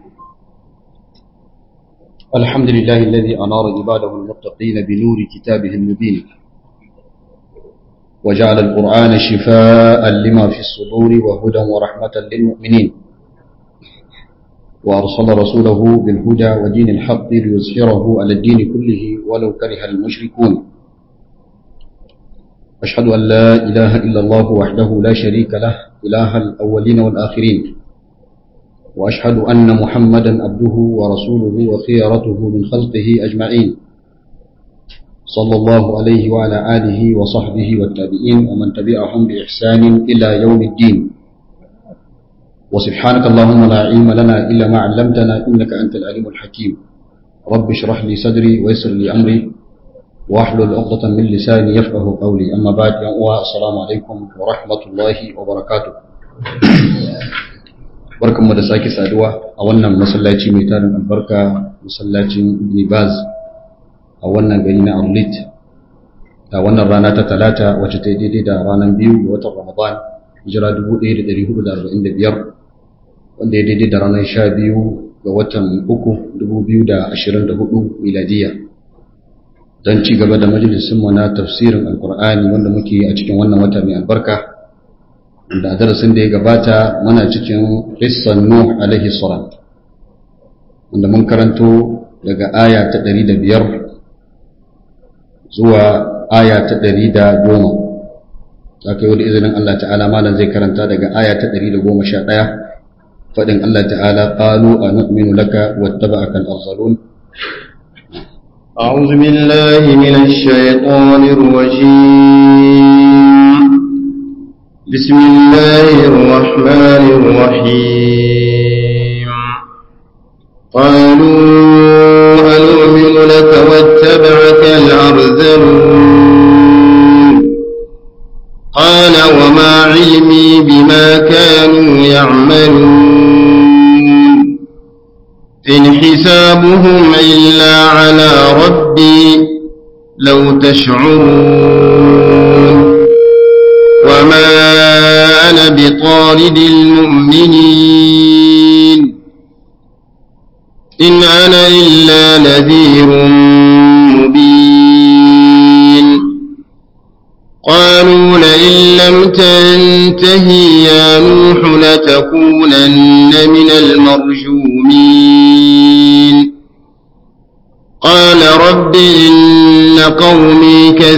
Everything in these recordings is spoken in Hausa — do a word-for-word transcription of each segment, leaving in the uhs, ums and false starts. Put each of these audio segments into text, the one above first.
الحمد لله الذي أنار عباده المتقين بنور كتابه المبين وجعل القرآن شفاء لما في الصدور وهدى ورحمة للمؤمنين وأرسل رسوله بالهدى ودين الحق ليظهره على الدين كله ولو كره المشركون أشهد أن لا إله إلا الله وحده لا شريك له إله الأولين والآخرين وأشهد أن محمدا عبده ورسوله وخيرته من خلقه أجمعين صلى الله عليه وعلى آله وصحبه والتابعين ومن تبعهم بإحسان إلى يوم الدين وسبحانك اللهم لا علم لنا إلا ما علمتنا إنك أنت العليم الحكيم رب اشرح لي صدري ويسر لي أمري واحلل عقدة من لساني يفقه قولي أما بعد يا السلام عليكم ورحمة الله وبركاته barkanmu da sake saduwa a wannan masallaci mai tarin albarka masallacin Ibn Baz a wannan gari na Arlit a wannan rana ta talata wacce ta yi daidai da ranar biyu ga watan Ramadan hijira dubu ɗaya da ɗari hudu da arba'in da biyar wanda ya daidai da ranar sha biyu ga watan uku dubu biyu da ashirin da hudu miladiya don ci gaba da majalisunmu na tafsirin alkur'ani wanda muke yi a cikin wannan wata mai albarka da darasin da ya gabata muna cikin qissan Nuh alaihi salam wanda mun karanto daga aya ta ɗari da biyar zuwa aya ta ɗari da goma saka yau da izinin Allah ta'ala malam zai karanta daga aya ta ɗari da goma sha ɗaya faɗin Allah ta'ala qalu anu'minu laka wattaba'aka al-arzalun أعوذ بالله من الشيطان الرجيم بسم الله الرحمن الرحيم قالوا أنؤمن لك واتبعك الأرذلون قال وما علمي بما كانوا يعملون إن حسابهم إلا على ربي لو تشعرون وما أنا بطارد المؤمنين إن أنا إلا نذير مبين قالوا لئن لم تنتهي يا نوح لتكونن من المرجومين قال رب إن قومي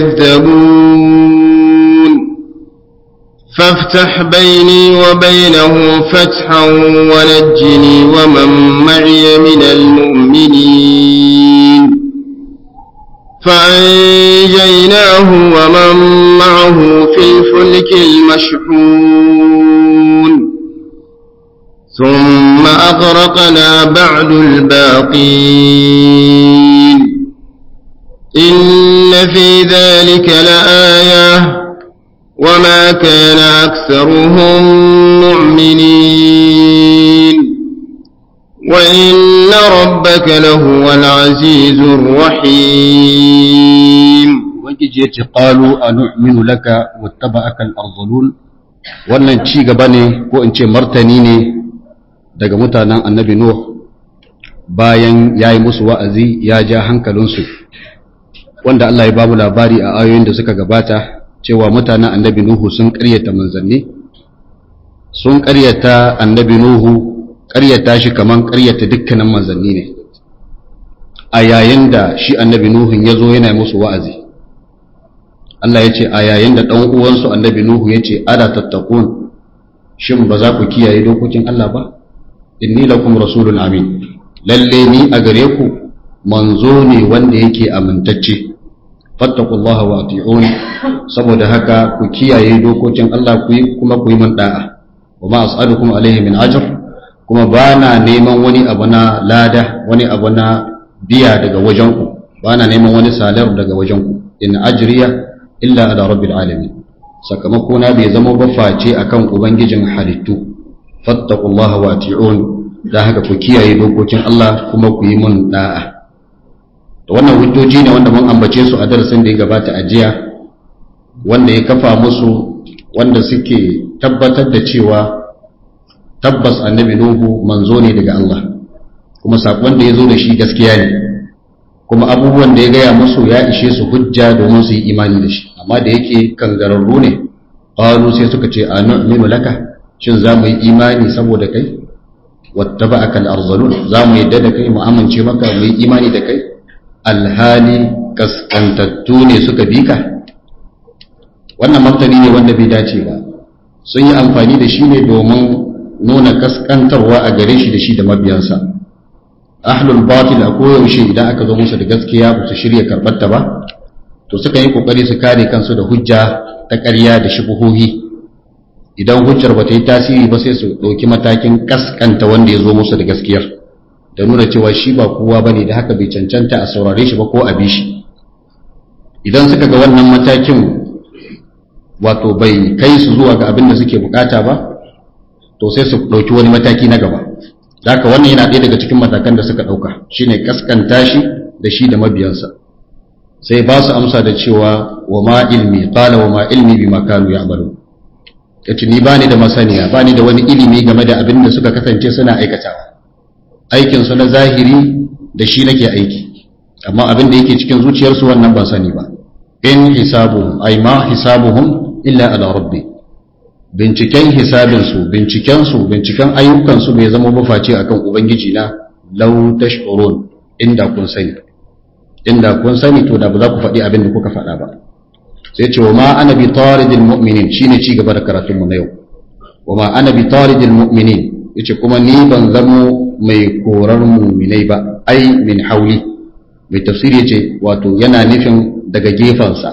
كذبون فافتح بيني وبينهم فتحا ونجني ومن معي من المؤمنين فأنجيناه ومن معه في الفلك المشحون ثم أغرقنا بعد الباقين إن في ذلك لآية وما كان أكثرهم مؤمنين وإن ربك لهو العزيز الرحيم وجيت قالوا أنؤمن لك واتبعك الأرذلون wannan ci gaba ne ko in ce martani ne daga mutanen annabi Nuh bayan ya yi musu wa'azi ya ja hankalinsu wanda Allah ya babu labari a ayoyin da suka gabata cewa mutanen annabi Nuhu sun ƙaryata manzanni sun ƙaryata annabi Nuhu ƙaryata shi kaman ƙaryata dukkanin manzanni ne a yayin da shi annabi Nuhu ya zo yana musu wa'azi Allah ya ce a yayin da ɗan uwansu annabi Nuhu ya ce ala tattaqun shin ba za ku kiyaye dokokin Allah ba inni lakum rasulun amin lalle ni a gare ku manzo ne wanda yake amintacce fattaqullaha wa ati'un saboda haka ku kiyaye dokokin Allah ku yi kuma ku yi man da'a wa ma as'alukum alaihi min ajr kuma bana neman wani abu na lada wani abu na biya daga wajenku bana neman wani salar daga wajenku in ajriya illa ala rabbil alamin sakamako na bai zama ba face akan ubangijin halittu fattaqullaha wa ati'un da haka ku kiyaye dokokin Allah kuma ku yi mun da'a to wannan hujjoji ne wanda mun ambace su a darasin da ya gabata a jiya wanda ya kafa musu wanda suke tabbatar da cewa tabbas annabi Nuhu manzo ne daga Allah kuma sakon da ya zo da shi gaskiya ne, kuma abubuwan da ya gaya musu ya ishe su hujja domin su yi imani da shi. Amma da yake kangararru ne, qalu sai suka ce anu'minu laka, shin za mu yi imani saboda kai, wattaba'aka al-arzalun, za mu yadda da kai mu amince maka mu yi imani da kai alhali kaskantattu ne suka bi ka. Wannan martani ne wanda bai dace ba, sun yi amfani da shi ne domin nuna kaskantarwa a gare shi da shi da mabiyansa. Ahlul batil a koyaushe idan aka zo musu da gaskiya ba su shirya karɓar ta ba, to suka yi kokari su kare kansu da hujja ta ƙarya da shubuhohi. Idan hujjar ba ta yi tasiri ba sai su ɗauki matakin kaskanta wanda ya zo musu da gaskiyar, da nuna cewa shi ba kowa bane, da haka bai cancanta a saurare shi ba ko a bi shi. Idan suka ga wannan matakin wato bai kai su zuwa ga abin da suke bukata ba, to sai su ɗauki wani mataki na gaba. Da haka wannan yana ɗaya daga cikin matakan da suka ɗauka, shine kaskanta shi da shi da mabiyansa. Sai ba su amsa da cewa wa ma ilmi, qala wa ma ilmi bima kanu ya'malun, yace ni bani da masaniya, bani da wani ilimi game da abin da suka kasance suna aikatawa. Aikin su na zahiri da shi nake aiki, amma abin da yake cikin zuciyarsu wannan ba sani ba. In hisabuhum ay ma hisabuhum illa ala rabbi, binciken hisabinsu, bincikensu, binciken ayyukansu bai zama mafaci akan ubangiji na. Law tash'urun, inda kun sani, inda kun sani to da ba za ku faɗi abin da kuka faɗa ba. Sai ce wa ma ana bi taridil mu'minin, shine ci gaba da karatunmu na yau. Wa ma ana bi taridil mu'minin, yace kuma ni ban zamo mai korar mu'minai ba, ai min hauli. Mai tafsiri yace wato yana nufin daga gefansa.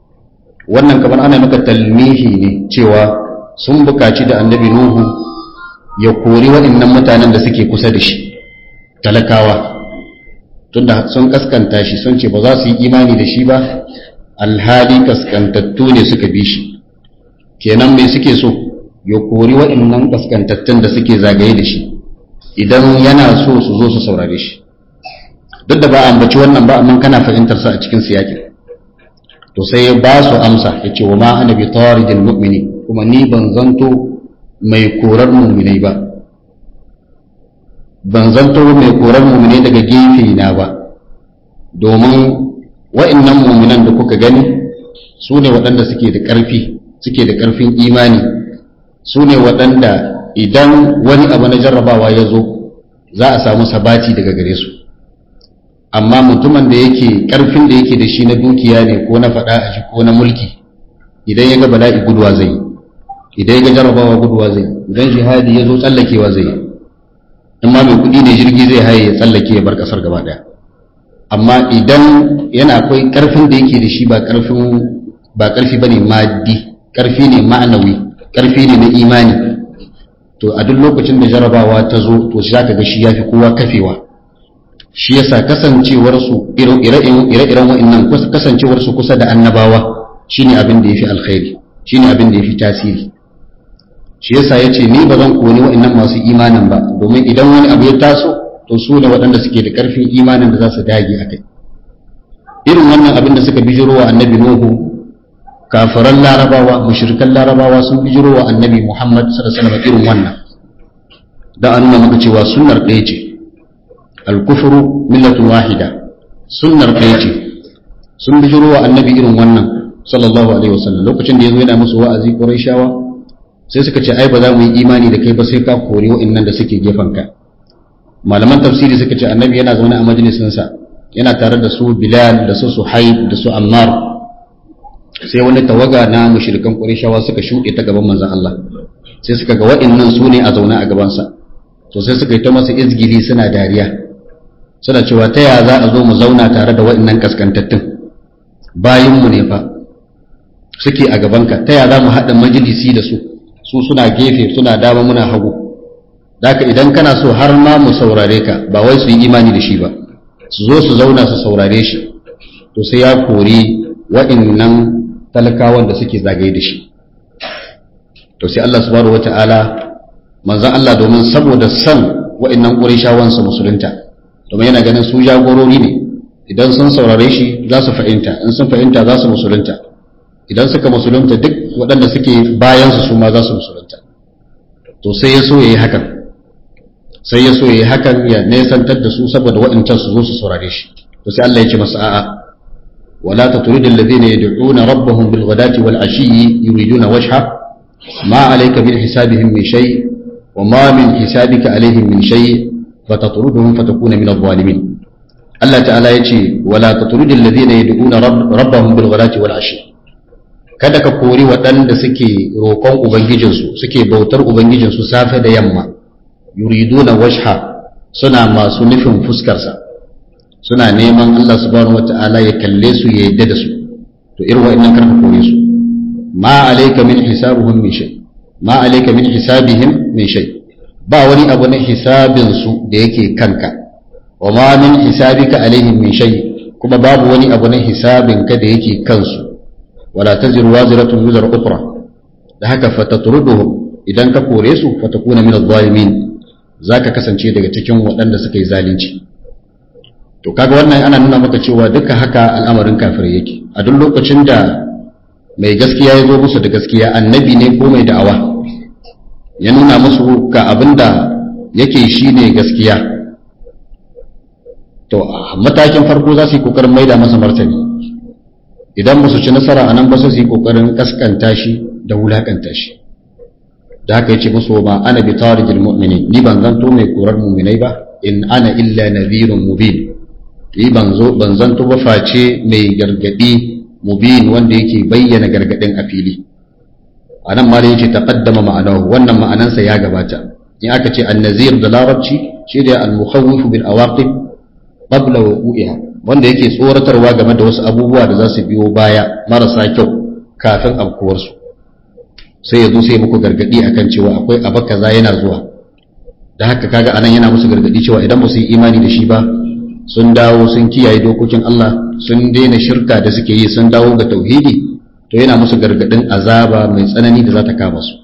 Wannan kamar ana maka talmihi ne cewa sun bukaci da annabi Nuhu ya kori waɗannan mutanen da suke kusa da shi, talakawa, tunda sun kaskanta shi, sun ce ba za su yi imani da shi ba, alhali kaskantattu ne suka bi shi. Kenan me suke so? Ya kori waɗannan kaskantattun da suke zagaye da shi, idan yana so su zo su saurare shi. Duk da ba a ambaci wannan ba, amma kana fahimtar sa a cikin siyakin. To sai ya ba su amsa, ya ce wa ma ana bi taridil mu'mini, kuma ni ban zanto mai korar mu'minai ba, ban zanto mai korar mu'minai daga gefe na ba, domin wa'annan mu'minan da kuka gani su ne waɗanda suke da ƙarfi, suke da ƙarfin imani, su ne waɗanda idan wani abu na jarrabawa ya zo za a samu sabati daga gare su. Amma mutumin da yake ƙarfin da yake da shi na dukiya ne ko na faɗa a shi ko na mulki, idan ya ga bala'i guduwa zai, idan ya ga jarrabawa guduwa zai, idan jihadi ya zo tsallakewa zai, in ma mai kuɗi ne jirgi zai haye ya tsallake ya bar ƙasar gaba ɗaya. Amma idan yana akwai ƙarfin da yake da shi ba ƙarfin ba ƙarfi bane maddi, ƙarfi ne ma'anawi, ƙarfi ne na imani, to a duk lokacin da jarrabawa ta zo to za ka ga shi yafi kowa kafewa. Shi yasa kasancewarsu ire-iren wa'annan kasancewarsu kusa da annabawa shine abin da yafi alkhairi, shine abin da yafi tasiri. Shi yasa yace ni ba zan koni wa'annan masu imanin ba, domin idan wani abu ya taso to su ne waɗanda suke da ƙarfin imanin da za su dage a kai. Irin wannan abin da suka bijiro wa annabi Nuhu, kafiran larabawa, mushrikan larabawa sun bijiro wa annabi Muhammad sallallahu alaihi wasallam irin wannan, da an nuna maka cewa sunnar ɗaya ce. Al-kufru millatun wahida, sunnar ɗaya ce. Sun bijiro wa annabi irin wannan sallallahu alaihi wasallam lokacin da yazo yana musu wa'azi Qurayshawa, sai suka ce ai ba za mu yi imani da kai ba sai ka kori wa'annan da suke gefanka. Malaman tafsiri suka ce annabi yana zaune a majalisin sa, yana tare da su Bilal da su Suhaib da su Ammar, sai wani tawaga na mushrikan Qurayshawa suka shuɗe ta gaban manzon Allah, sai suka ga wa'annan su ne a zaune a gaban sa, to sai suka yi ta masa izgili suna dariya, suna cewa ta ya za a zo mu zauna tare da waɗannan kaskantattun bayinmu ne fa suke a gabanka, ta ya za mu haɗa majalisi da su, su suna gefe suna dama muna hagu. Daka idan kana so har ma mu saurare ka, ba wai su yi imani da shi ba, su zo su zauna su saurare shi, to sai ya kori waɗannan talakawan da suke zagaye da shi. To sai Allah subhanahu wata'ala, manzon Allah domin saboda san waɗannan Qurayshawan su musulunta, domin yana ganin su jagorori ne, idan sun saurare shi za su fahimta, in sun fahimta za su musulunta, idan suka musulunta duk waɗanda suke bayansu su ma za su musulunta. To sai ya so ya yi hakan, sai ya so yayi hakan ya nesantar da su saboda waɗancan su zo su saurare shi to sai Allah ya ce masa a'a wala tatrid alladhina yad'una rabbahum bil ghadati wal ashiyyi yuriduna wajha ma alayka min hisabihim min shay wa ma min hisabika alayhim min shay fatatruduhum fatakuna min adh-dhalimin Allah ta'ala ya ce wala tatrid alladhina yad'una rabbahum bil ghadati wal ashiyyi kada ka kori waɗanda suke roƙon ubangijinsu suke bautar ubangijinsu safe da yamma yuriduna wajha suna masu nufin fuskarsa suna neman Allah subhanahu wata'ala ya kalle su ya yadda da su to irin wa'annan karka kore su ma alayka min hisabuhum min shay ma alayka min hisabihim min shay ba wani abu na hisabin su da yake kanka wa ma min hisabika alaihim min shay kuma babu wani abu na hisabin ka da yake kansu wala taziru waziratun wizra ukhra da haka fatatruduhum idan ka kore su fatakuna min adh-dhalimin zaka kasance daga cikin waɗanda suka yi zalunci to kaga wannan ana nuna maka cewa duka haka al'amarin kafirai yake a duk lokacin da mai gaskiya ya zo musu da gaskiya annabi ne ko mai da'awa ya nuna musu ga abinda yake shine gaskiya to matakin farko za su yi kokarin maida masa martani idan ba su ci nasara a nan ba su yi kokarin kaskanta shi da wulakanta shi da haka yace musu ba ana bi tarijil mu'minin ni ban zanto mai korar mu'minai ba in ana illa nadhirun mubin ni ban zo ban zanto ba face mai gargadi mubin wanda yake bayyana gargadin a fili anan ma da yace taqaddama ma'anahu wannan ma'anansa ya gabata in aka ce an-nazir da larabci shi da al-mukhawwif bil awaqib qabla wuqu'iha wanda yake tsoratarwa game da wasu abubuwa da za su biyo baya marasa kyau kafin afkuwarsu sai ya zo sai muku gargadi akan cewa akwai abu kaza yana zuwa da haka kaga anan yana musu gargadi cewa idan ba su yi imani da shi ba sun dawo sun kiyaye dokokin Allah sun daina shirka da suke yi sun dawo ga tauhidi to yana musu gargadin azaba mai tsanani da za ta kama su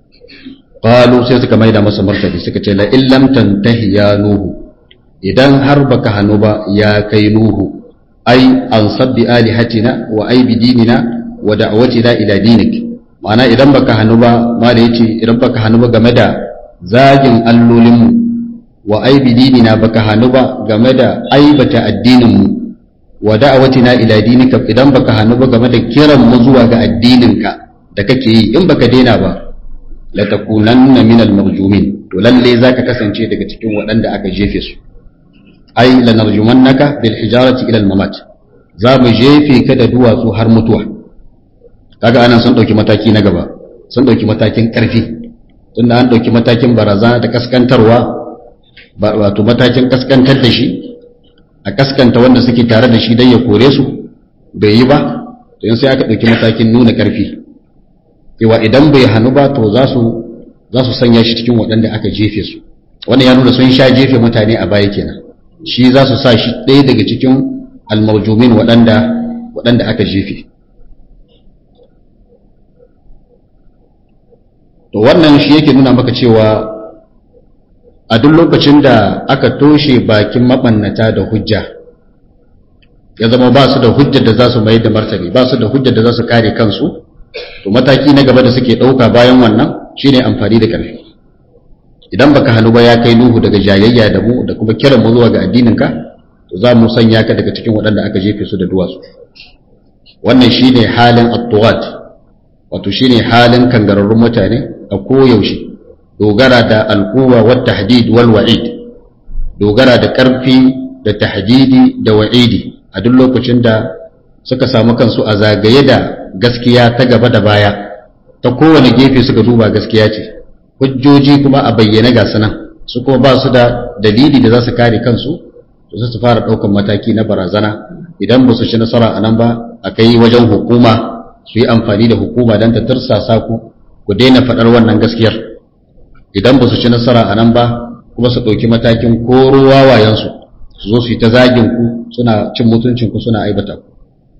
qalu sai suka maida masa martani suka ce la illam tantahi ya nuhu idan har baka hanu ba ya kai nuhu ai an sabbi alihatina wa ai bidinina wa da'watina ila dinik ma'ana idan baka hanu ba ma da yace idan baka hanu ba game da zagin allolinmu wa ai bidinina baka hanu ba game da aibata addininmu wa da'watina ila dinika idan baka hanu ba game da kiran mu zuwa ga addininka da kake yi in baka daina ba la takunanna minal marjumin to lalle zaka kasance daga cikin waɗanda aka jefe su ai lanarjumannaka bil hijarati ila al mamat za mu jefe ka da duwatsu har mutuwa kaga anan sun dauki mataki na gaba sun dauki matakin karfi tunda an dauki matakin barazana da kaskantarwa wato matakin kaskantar da shi a kaskanta wanda suke tare da shi dan ya kore su bai yi ba to sai aka dauki matakin nuna karfi cewa idan bai hanu ba to za su za su sanya shi cikin waɗanda aka jefe su wannan ya nuna sun sha jefe mutane a baya kenan shi za su sa shi ɗaya daga cikin almarjumin waɗanda waɗanda aka jefe to wannan shi yake nuna maka cewa a duk lokacin da aka toshe bakin mabannata da hujja ya zama ba su da hujjar da za su mai da martani ba su da hujjar da za su kare kansu to mataki na gaba da suke ɗauka bayan wannan shine amfani da ƙarfi idan baka hannu ba ya kai nuhu daga jayayya da mu da kuma kiran mu zuwa ga addininka to za mu sanya ka daga cikin waɗanda aka jefe su da duwatsu wannan shine halin at-tuwat wato shine halin kangararrun mutane a koyaushe dogara da al-quwwa wat tahdid wal wa'id dogara da ƙarfi da tahdidi da wa'idi a duk lokacin da suka samu kansu a zagaye da gaskiya ta gaba da baya ta kowane gefe suka duba gaskiya ce hujjoji kuma a bayyane ga sanan su kuma ba su da dalili da za su kare kansu to sai su fara ɗaukan mataki na barazana idan ba su ci nasara a nan ba a kai wajen hukuma su yi amfani da hukuma don ta tursasa ku ku daina faɗar wannan gaskiyar idan ba su ci nasara a nan ba kuma su ɗauki matakin koro wawayensu su zo su yi ta zagin ku suna cin mutuncin ku suna aibata ku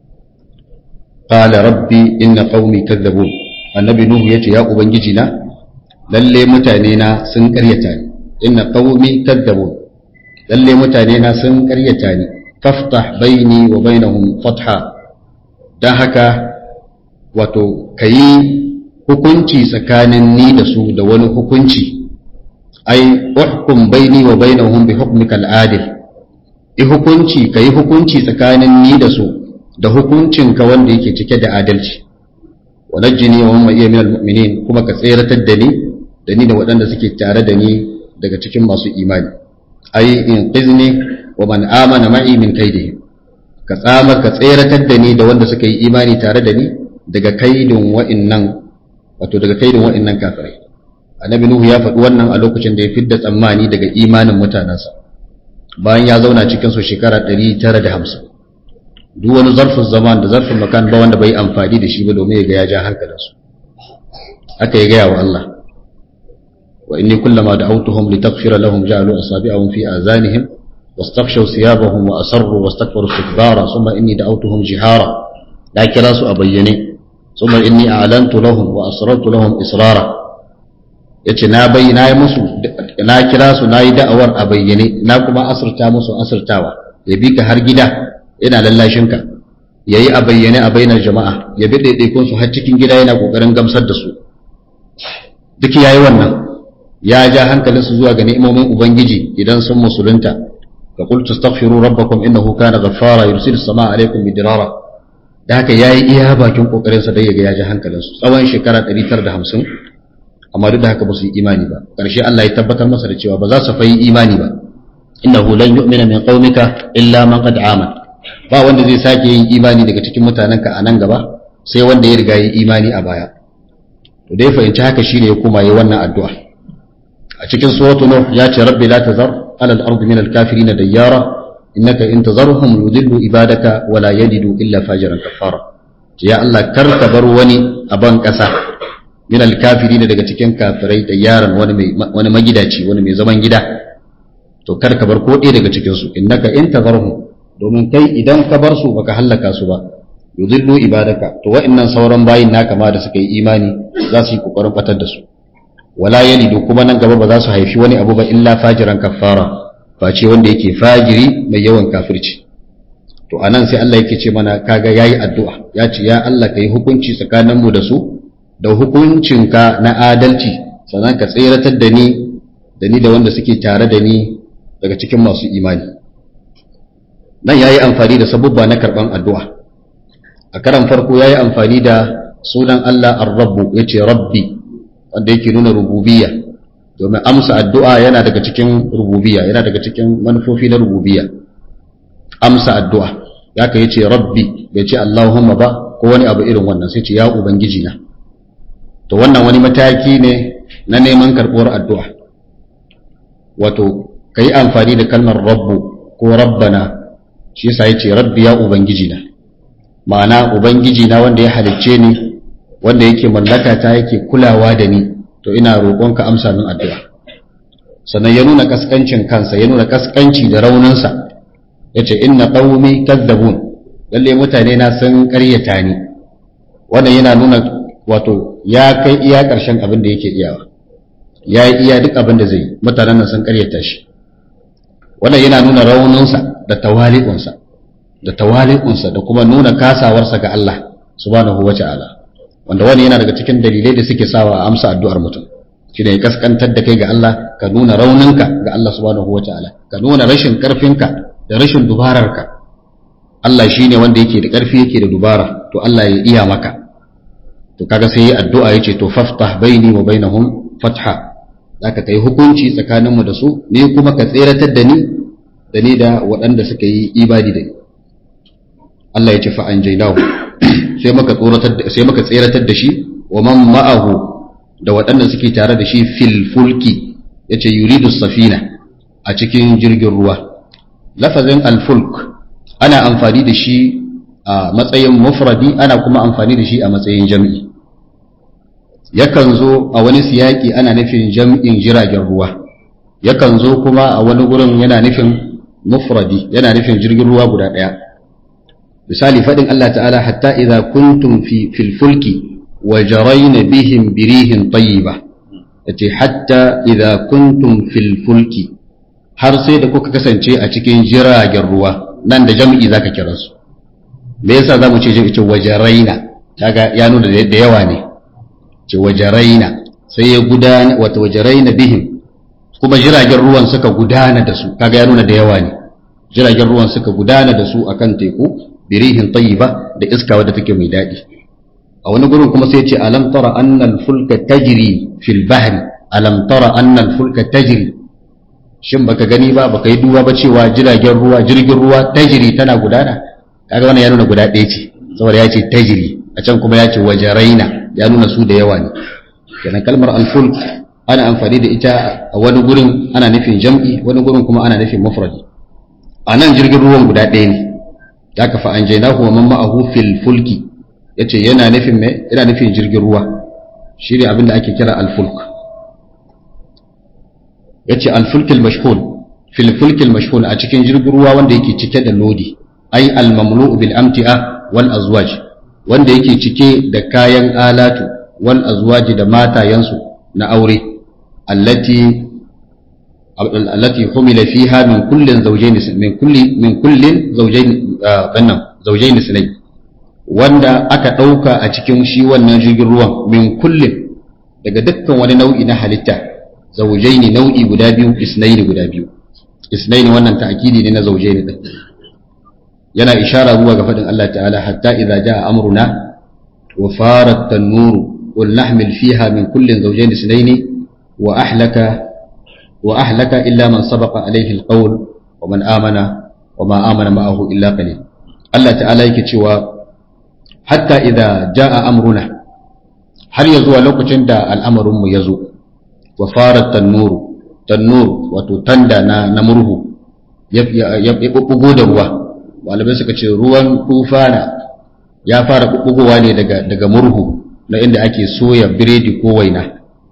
qala rabbi inna qaumi kadzabun annabi nuhu yace ya ubangiji na lalle mutane na sun ƙaryata ni inna qaumi kadzabun lalle mutane na sun ƙaryata ni faftah baini wa bainahum fatha dan haka wato kayi hukunci tsakanin ni da su da wani hukunci ai uhkum baini wa bainahum bi hukmika al-adil, i hukunci kai hukunci tsakanin ni da su da hukuncinka wanda yake cike da adalci. wa najjini wa man iya min al-mu'minin, kuma ka tseratar da ni da ni da waɗanda suke tare da ni daga cikin masu imani. ai in qizni wa man amana ma'i min kaidihim, ka tsamar ka tseratar da ni da wanda suka yi imani tare da ni daga kaidin wa'innan, wato daga kaidin wa'innan kafirai. annabi nuhu ya faɗi wannan a lokacin da ya fidda tsammani daga imanin mutanensa bayan ya zauna cikin su shekara ɗari tara da hamsin. duk wani zarfin zaman da zarfin makan ba wanda bai amfani da shi ba domin ya ga ya ja hankalinsu. haka ya gaya wa Allah, wa inni kullama da'awtuhum litaghfira lahum ja'alu asabi'ahum fi azanihim wastaghshaw thiyabahum wa asarru wastakbaru istikbara thumma inni da'awtuhum jihara, da kira su a bayyane, thumma inni a'lantu lahum wa asrartu lahum israra, yace na bai na yi musu na kira su na yi da'awar a bayyane na kuma asirta musu asirtawa. ya bi ka har gida yana lallashin ka, yayi a bayyane a bainar jama'a, ya bi daidaikun su har cikin gida yana kokarin gamsar da su. duk yayi wannan, ya ja hankalin su zuwa ga ni'imomin ubangiji idan sun musulunta. fa qultu astaghfiru rabbakum innahu kana ghaffara yursilu as-samaa alaykum bidirara. da haka yayi iya bakin kokarin sa da ya ga ya ja hankalin su tsawon shekara ɗari tara da hamsin, amma duk da haka ba su yi imani ba. ƙarshe Allah ya tabbatar masa da cewa ba za su fayi imani ba. innahu lan yu'mina min qaumika illa man qad amana, ba wanda zai sake yin imani daga cikin mutanenka a nan gaba sai wanda ya riga yi imani a baya. to dai fahimci haka shine ya koma yi wannan addu'a. a cikin suratu nuh ya ce rabbi la tazar ala al-ardi min al-kafirin dayyara innaka in tazarhum yudillu ibadaka wa la yalidu illa fajiran kafara. ya Allah kar ka bar wani a ban kasa min al-kafirin daga cikin kafirai dayyaran wani mai wani magidaci wani mai zaman gida, to kar ka bar ko ɗaya daga cikin su. innaka in tazarhum, domin kai idan ka bar su baka hallaka su ba, yudillu ibadaka, to wa'annan sauran bayin naka ma da suka yi imani za su yi kokarin batar da su. wala yalidu, kuma nan gaba ba za su haifi wani abu ba illa fajiran kafara, face wanda yake fajiri mai yawan kafirci. to anan sai Allah yake ce mana kaga yayi addu'a, ya ce ya Allah kai hukunci tsakanin mu da su da hukuncinka na adalci, sannan ka tseratar da ni da ni da wanda suke tare da ni daga cikin masu imani. nan yayi amfani da sabubba na karban addu'a. a karan farko yayi amfani da sunan Allah ar-rabb, yace rabbi, wanda yake nuna rububiyya, domin amsa addu'a yana daga cikin rububiyya, yana daga cikin manufofi na rububiyya. amsa addu'a yaka yace rabbi, bai ce Allahumma ba ko wani abu irin wannan, sai ce ya ubangiji na. to wannan wani mataki ne na neman karɓuwar addu'a, wato kai amfani da kalmar rabbu ko rabbana, shi yasa yace rabbi ya ubangiji na, ma'ana ubangiji na wanda ya halicce ni, wanda yake mallaka ta, yake kulawa da ni, to ina roƙonka amsa min addu'a. sannan ya nuna kaskancin kansa, ya nuna kaskanci da rauninsa, yace inna qaumi kadzabun, lalle mutane na sun ƙaryata ni. wannan yana nuna wato ya kai iya ƙarshen abin da yake iyawa, ya yi iya duk abin da zai yi, mutanen nan sun ƙaryata shi. wannan yana nuna rauninsa da tawali'unsa da tawali'unsa da kuma nuna kasawarsa ga Allah subhanahu wa ta'ala, wanda wani yana daga cikin dalilai da suke sawa a amsa addu'ar mutum, shine ya kaskantar da kai ga Allah, ka nuna rauninka ga Allah subhanahu wa ta'ala, ka nuna rashin karfinka da rashin dubararka. Allah shine wanda yake da karfi yake da dubara, to Allah ya iya maka. to kaga sai addu'a yace to faftah baini wa bainahum fatha, zaka kai hukunci tsakaninmu da su, ni kuma ka tseratar da ni da ni da waɗanda suka yi ibadi da ni. Allah ya ce fa anjaynahu, sai muka tsoratar sai muka tseratar da shi, wa man ma'ahu, da waɗanda suke tare da shi, fil fulki, yace yuridu safina, a cikin jirgin ruwa. lafazin al-fulk ana amfani da shi a matsayin mufradi, ana kuma amfani da shi a matsayin jam'i. yakan zo a wani siyaki ana nufin jam'in jiragen ruwa, yakan zo kuma a wani gurin yana nufin mufradi, yana nufin jirgin ruwa guda ɗaya. misali faɗin Allah ta'ala hatta idza kuntum fi fil fulki wa jarayna bihim birihin tayyiba, yace hatta idza kuntum fil fulki, har sai da kuka kasance a cikin jiragen ruwa, nan da jam'i zaka kira su. me yasa zamu ce jam'i ce wajaraina, kaga ya nuna da yawa ne, ce wajaraina, sai ya gudana wata wajaraina bihim, kuma jiragen ruwan suka gudana da su, kaga ya nuna da yawa ne, jiragen ruwan suka gudana da su akan teku birihin tayyiba da iska wadda take mai daɗi. A wani gurin kuma sai ce alam tara annal fulka tajri fil bahri, alam tara annal fulka tajri, shin baka gani ba, baka yi duba ba cewa jiragen ruwa jirgin ruwa tajri tana gudana. Kaga wannan ya nuna guda ɗaya ce, saboda ya ce tajri, a can kuma ya ce wajaraina, ya nuna su da yawa ne. Kenan kalmar al-fulk ana amfani da ita a wani gurin ana nufin jam'i, wani gurin kuma ana nufin mufradi. A nan jirgin ruwan guda ɗaya ne, da ka fa anjaynahu wa man ma'ahu fil fulki, yace yana nufin me, yana nufin jirgin ruwa, shi ne abin da ake kira al-fulk. Yace al-fulk al-mashhun, fil fulk al-mashhun, a cikin jirgin ruwa wanda yake cike da lodi, ai al-mamlu'u bil amti'a wal azwaj, wanda yake cike da kayan alatu wal azwaji da matayansu na aure, allati allati humila fiha min kullin zawjayn min kulli min kullin zawjayn bannan zawjayn sunay, wanda aka dauka a cikin shi wannan jirgin ruwan min kullin daga dukkan wani nau'i na halitta, zawjayn nau'i guda biyu, isnayn guda biyu. Isnayn wannan ta'kidi ne na zawjayn din, yana ishara zuwa ga fadin Allah ta'ala hatta idza jaa amruna wa farat an-nur qul nahmil fiha min kullin zawjayn isnayn wa ahlaka wa ahlaka illa man sabaqa alayhi al-qawl wa man amana wa ma amana ma'ahu illa qalil. Allah ta'ala yake cewa hatta idza jaa amruna, har ya zuwa lokacin da al'amarin mu yazo, wa farat an-nur, tan-nur wato tanda na na murhu ya ya bubbugo da ruwa. Malamai suka ce ruwan tufana ya fara bubbugowa ne daga daga murhu na inda ake soya biredi ko waina.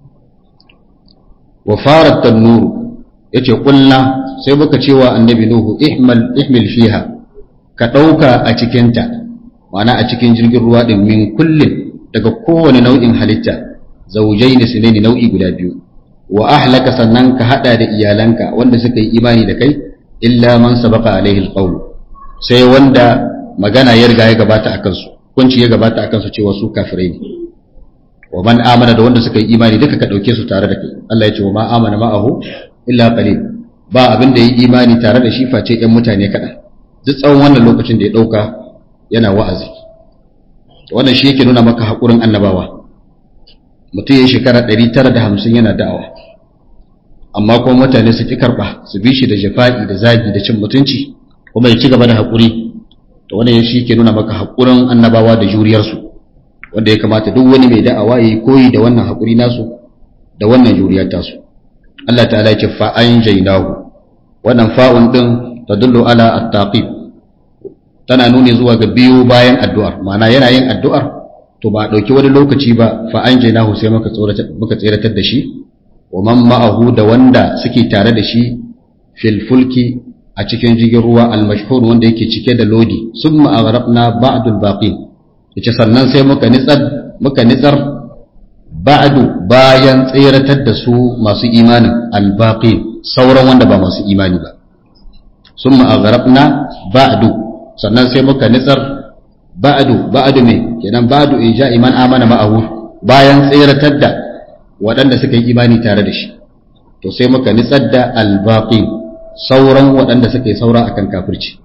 Wa farat tanur, yace kulna sai muka cewa annabi nuhu ihmal ihmil fiha, ka dauka a cikin ta, ma'ana a cikin jirgin ruwa din, min kullin daga kowane nau'in halitta, zawjayn sunaini nau'i guda biyu, wa ahlaka sannan ka hada da iyalanka wanda suka yi imani da kai, illa man sabaqa alaihi alqawl, sai wanda magana ya riga ya gabata a kansu, kunci ya gabata a kansu cewa su kafirai ne. Wa man amana da wanda suka yi imani duka ka dauke su tare da kai. Allah ya ce wa ma amana ma'ahu illa qalil, ba abin da yi imani tare da shi face ɗan mutane kaɗan, duk tsawon wannan lokacin da ya ɗauka yana wa'azi. Wannan shi yake nuna maka haƙurin annabawa. Mutum ya shekara ɗari tara da hamsin yana da'awa, amma kuma mutane su ƙi karɓa, su bi shi da jafa'i da zagi da cin mutunci, kuma ya ci gaba da haƙuri. To wannan shi ke nuna maka haƙurin annabawa da juriyarsu, wanda ya kamata duk wani mai da'awa ya yi koyi da wannan haƙuri nasu da wannan juriyar tasu. Allah ta'ala ya ce fa anjaynahu, wannan fa'un din tadullu ala at-taqib, tana nuni zuwa ga biyu bayan addu'ar, ma'ana yana yin addu'ar to ba dauki wani lokaci ba, fa anjaynahu sai muka tsoratar muka tsiratar da shi, wa man ma'ahu da wanda suke tare da shi, fil fulki a cikin jirgin ruwa al-mashhur wanda yake cike da lodi, summa aghraqna ba'dul baqin, yace sannan sai muka nitsar muka nitsar ba'du bayan tsiratar da su masu imanin, al-baqin sauran wanda ba masu imani ba. Summa aghraqna ba'du, sannan sai muka nitsar ba'du ba'du ne kenan, ba'du ija iman amana ma'ahu, bayan tsiratar da waɗanda suka yi imani tare da shi, to sai muka nitsar da al-baqin sauran waɗanda suka yi saura akan kafirci.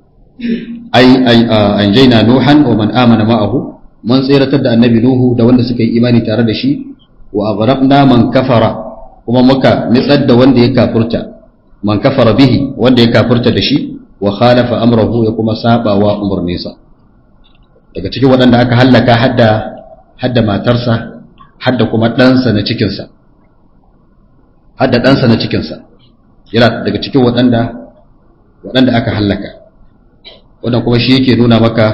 ai ai anjayna nuhan wa man amana ma'ahu, mun tsiratar da annabi nuhu da wanda suka yi imani tare da shi, wa aghraqna man kafara, kuma muka nitsar da wanda ya kafirta, man kafara bihi wanda ya kafirta da shi, wa khalafa amrahu ya kuma saba wa umurninsa. Daga cikin waɗanda aka hallaka hadda hadda matarsa, hadda kuma ɗansa na cikinsa, hadda ɗansa na cikinsa yana daga cikin waɗanda waɗanda aka hallaka. Wannan kuma shi yake nuna maka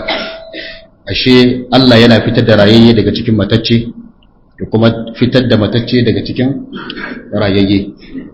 ashe Allah yana fitar da rayayye daga cikin matacce, da kuma fitar da matacce daga cikin rayayye.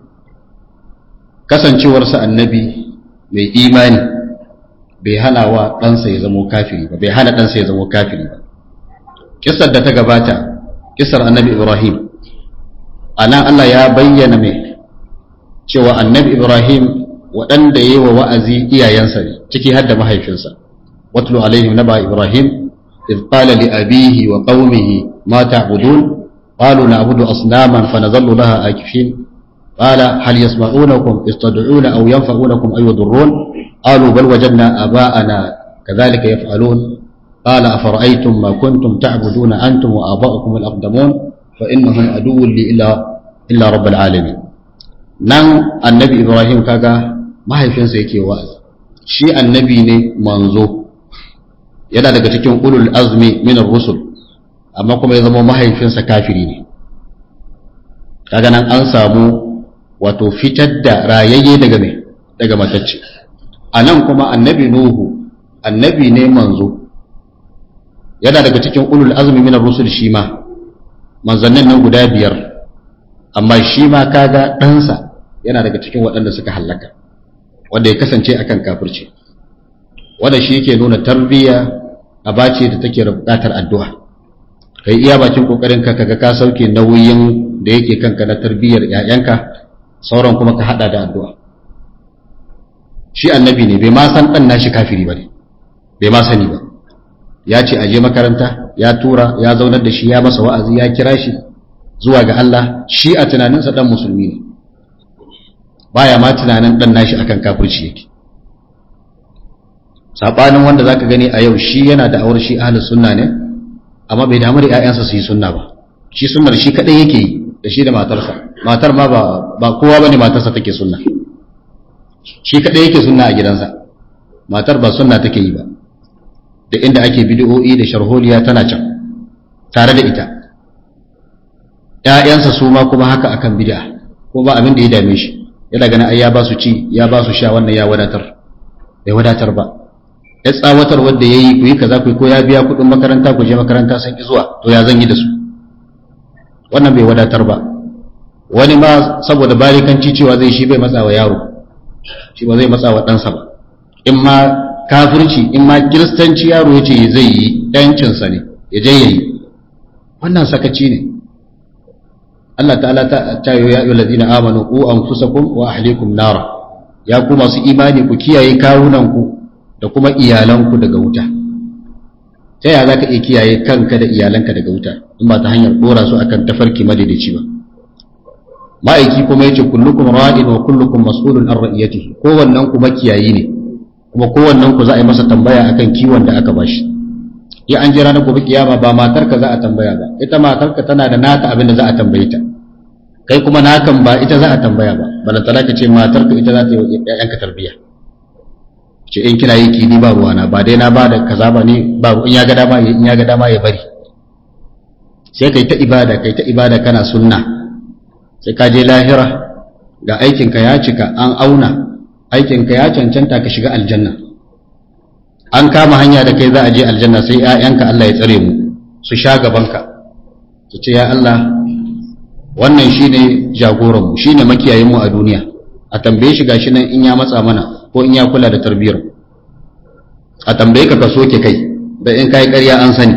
Kasancewarsa annabi mai imani bai hana wa ɗansa ya zamo kafiri ba, bai hana ɗansa ya zamo kafiri ba. Kisar da ta gabata, kisar annabi Ibrahim, a nan Allah ya bayyana mai cewa annabi Ibrahim waɗanda ya yi wa wa'azi iyayensa ne, ciki har da mahaifinsa. Watlu alaihim naba Ibrahim إذ قال لأبيه وقومه ما تعبدون قالوا نعبد أصناما فنظل لها آكفين qala hal yasma'unakum istad'una aw yanfa'unakum aw yadurrun qalu bal wajadna aba'ana kadhalika yaf'alun qala afara'aytum ma kuntum ta'buduna antum wa aba'ukum al-aqdamun fa innahum aduwwun li illa illa rabbil alamin. Nan annabi Ibrahim kaga mahaifinsa yake wa'azi, shi annabi ne manzo, yana daga cikin ulul azmi min ar-rusul, amma kuma ya zama mahaifinsa kafiri ne. Kaga nan an samu wato fitar da rayayye daga me daga matacce. Anan kuma annabi Nuhu annabi ne manzo, yana daga cikin ulul azmi min ar-rusul shi ma manzannin nan guda biyar, amma shi ma kaga ɗansa yana daga cikin waɗanda suka hallaka, wanda ya kasance akan kafirci. Wanda shi yake nuna tarbiyya abace da take buƙatar addu'a. Kai iya bakin kokarin ka kaga ka sauke nauyin da yake kanka na tarbiyyar ƴaƴanka, sauran kuma ka hada da addu'a. Shi annabi ne, bai ma san dan nashi kafiri bane, bai ma sani ba. Ya ce aje makaranta, ya tura, ya zaunar da shi, ya masa wa'azi, ya kira shi zuwa ga Allah. Shi a tunaninsa dan musulmi ne, baya ma tunanin dan nashi akan kafirci yake. Sabanin wanda zaka gani a yau, shi yana da awar shi ahlus sunna ne, amma bai damu da ƴaƴansa su yi sunna ba. Shi sunnar shi kadai yake yi, da shi da matarsa. Matar ma ba ba kowa bane matarsa take sunna. Shi kadai yake sunna a gidansa, matar ba sunna take yi ba. Da inda ake bid'o'i da sharholiya tana can tare da ita. ƴaƴansa su ma kuma haka akan bid'a, ko ba abin da ya dame shi. Yana ganin ai ya ba su ci, ya ba su sha, wannan ya wadatar. Bai wadatar ba. Ya tsawatar wanda yayi ku yi kaza ku yi, ko ya biya kuɗin makaranta ku je makaranta san ki zuwa, to ya zan yi da su. Wannan bai wadatar ba. Wani ma saboda barikanci cewa zai shi bai matsawa yaro, shi ba zai matsawa ɗansa ba. In ma kafirci, in ma kiristanci yaro ya ce zai yi, ɗancinsa ne ya je ya yi. Wannan sakaci ne. Allah ta'ala ta yi ya yi lazina amanu ku anfusakum wa ahlikum nara, ya ku masu imani ku kiyaye kawunanku da kuma iyalanku daga wuta. Ta yaya za ka iya kiyaye kanka da iyalanka daga wuta in ba ta hanyar dora su akan tafarki madaidaici ba? Ma'aiki kuma yace kullukum ra'in wa kullukum mas'ulun an ra'iyatihi, kowannen ku makiyayi ne, kuma kowannen ku za a yi masa tambaya akan kiwon da aka bashi. Ya an jira na gobe kiyama ba matarka za a tambaya ba, ita matarka tana da nata abin da za a tambaye ta, kai kuma nakan ba ita za a tambaya ba. Balantana ka ce matarka ita za ta yi ƴaƴanka tarbiyya, ce in kina yi ki ni ba ruwana, ba dai na ba da kaza ba ne, ba in ya ga dama in ya ga dama ya bari. Sai kai ta ibada kai ta ibada kana sunna, sai ka je lahira ga aikinka ya cika, an auna aikinka ya cancanta ka shiga aljanna, an kama hanya da kai za a je aljanna, sai ƴaƴanka Allah ya tsare mu su sha gabanka su ce ya Allah wannan shine jagoran mu, shine makiyayin mu a duniya, a tambaye shi gashi nan in ya matsa mana ko in ya kula da tarbiyar, a tambaye ka ka soke kai da in kai ƙarya an sani.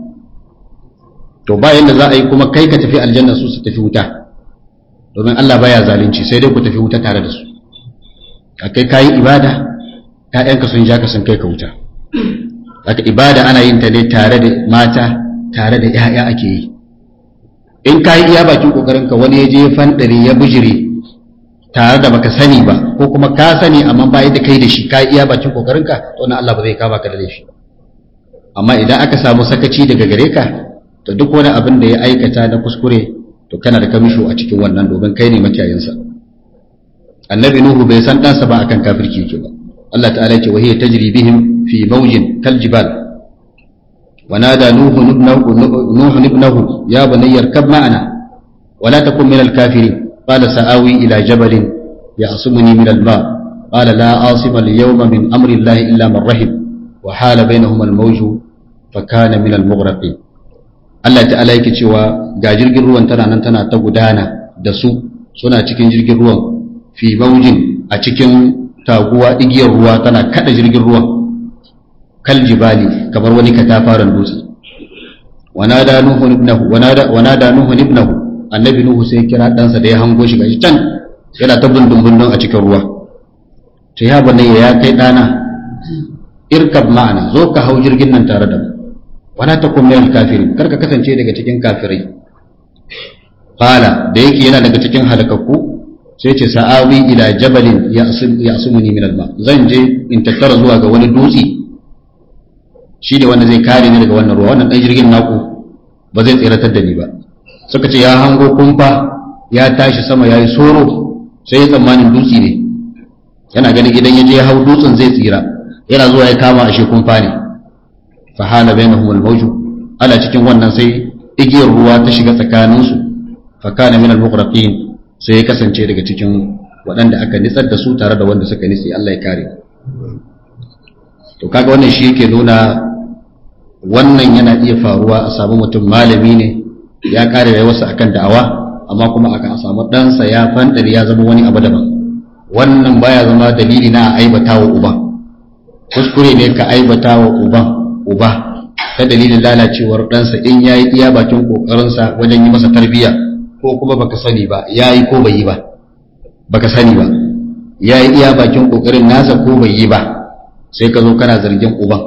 To ba yanda za a yi kuma kai ka tafi aljanna su su tafi wuta, domin Allah baya zalunci, sai dai ku tafi wuta tare da su. A kai kayi ibada, ƴaƴanka sun ja ka sun kai ka wuta. Haka ibada ana yin ta ne tare da mata, tare da ƴaƴa ake yi. In kayi iya bakin kokarin ka, wani ya je ya fandare ya bijire tare da baka sani ba, ko kuma ka sani amma ba yadda kai da shi, kayi iya bakin kokarin ka, to wannan Allah ba zai kama ka da laifi. Amma idan aka samu sakaci daga gare ka, to duk wani abin da ya aikata na kuskure, to kana da kamisho a cikin wannan, domin kai ne makiyayinsa. Annabi Nuhu bai san ɗansa ba akan kafirci yake ba. Allah ta'ala ce wahiya tajri bihim fi mawjin kal jibal wa nada nuhu ibnahu nuhu ibnahu ya bunayya irkab ma'ana wa la takun min al kafirin qala sa'awi ila jabalin ya'sumuni min al ma qala la asima al yawma min amri Allah illa man rahim wa hala bainahuma al mawju fa kana min al mughraqin. Allah ta'ala yake cewa ga jirgin ruwan tana nan tana ta gudana da su, suna cikin jirgin ruwan fi mawjin a cikin taguwa igiyar ruwa tana kada jirgin ruwan kal jibali kamar wani katafaren dutse. wanada nuhu ibnahu wanada wanada nuhu ibnahu annabi nuhu sai kira ɗansa da ya hango shi gashi can yana ta bundun bundun a cikin ruwa. to ya bane ya kai dana irkab ma'ana, zo ka hau jirgin nan tare da mu, wala takun minal kafirin, kar ka kasance daga cikin kafirai. Qala da yake yana daga cikin halakakku, sai ce sa'awi ila jabalin ya'sumuni min al-ma zan je in tattara zuwa ga wani dutse shi ne wanda zai kare ni daga wannan ruwa wannan dan jirgin naku ba zai tsiratar da ni ba suka ce ya hango kumfa ya tashi sama yayi soro sai ya tsammanin dutse ne yana ganin idan ya je ya hau dutsen zai tsira yana zuwa ya kama ashe kumfa ne fa hala bainahum al-mawju ala cikin wannan sai igiyar ruwa ta shiga tsakaninsu fa kana min al-mughraqin sai ya kasance daga cikin waɗanda aka nitsar da su tare da wanda suka nitse Allah ya kare to kaga wannan shi yake nuna wannan yana iya faruwa a samu mutum malami ne ya kare rayuwarsa akan da'awa amma kuma aka samu ɗansa ya fandare ya zama wani abu daban wannan baya zama dalili na aibata wa uba kuskure ne ka aibata wa uban uba ta dalilin lalacewar ɗansa in yayi iya bakin kokarinsa wajen yi masa tarbiyya ko kuma baka sani ba yayi ko bai yi ba baka sani ba yayi iya bakin kokarin nasa ko bai yi ba sai ka zo kana zargin uban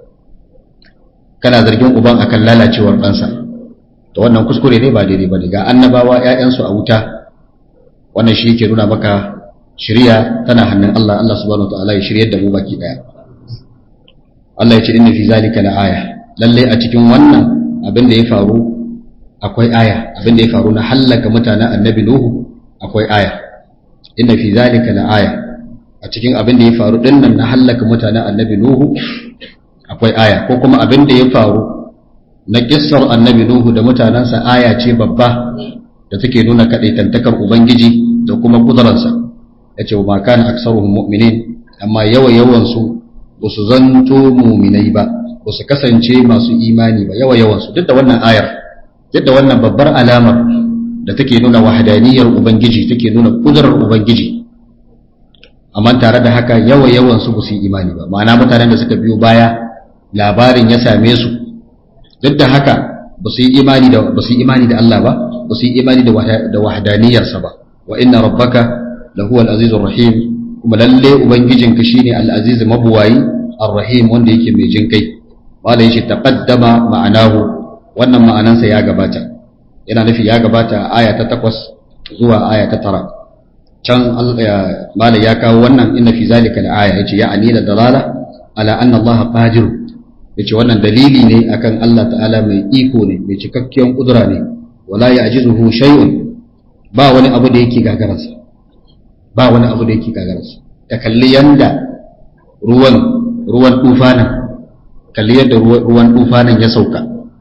kana zargin uban akan lalacewar ɗansa to wannan kuskure ne ba daidai ba ga annabawa ƴaƴansu a wuta wannan shi yake nuna maka shari'a tana hannun Allah Allah subhanahu wataala ya shiryar da mu baki daya Allah ya ce inna fi zalika la aya lalle a cikin wannan abin da ya faru akwai aya abin da ya faru na hallaka mutanen annabi nuhu akwai aya inna fi zalika la aya a cikin abin da ya faru dinnan na hallaka mutanen annabi nuhu akwai aya ko kuma abin da ya faru na kissar annabi nuhu da mutanansa aya ce babba da take nuna kadaitantakar ubangiji da kuma kudaransa yace wa kana aksaruhum mu'minin amma yawa yawan su ba su zanto mu'minai ba ba su kasance masu imani ba yawa yawan su duk da wannan ayar yadda wannan babbar alamar da take nuna wahdaniyar ubangiji take nuna kudurar ubangiji amma tare da haka yawa yawan su ba su yi imani ba ma'ana mutanen da suka biyo baya labarin ya same su duk da haka ba su yi imani da ba su yi imani da Allah ba ba su yi imani da wahdaniyarsa ba wa inna rabbaka lahuwal azizur rahim kuma lalle ubangijinka shine al-aziz mabuwayi ar-rahim wanda yake mai jinkai wala yace taqaddama ma'anahu wannan ma'anansa ya gabata yana nufi ya gabata a aya ta takwas zuwa aya ta tara can malai ya kawo wannan inna fi zalika al-aya yace ya anila dalala ala anna Allah qadir yace wannan dalili ne akan Allah ta'ala mai iko ne mai cikakken kudura ne wala ya'jizuhu shay'un ba wani abu da yake gagararsa ba wani abu da yake gagararsa ta kalli yanda ruwan ruwan tufanin kalli yadda ruwan tufanin ya sauka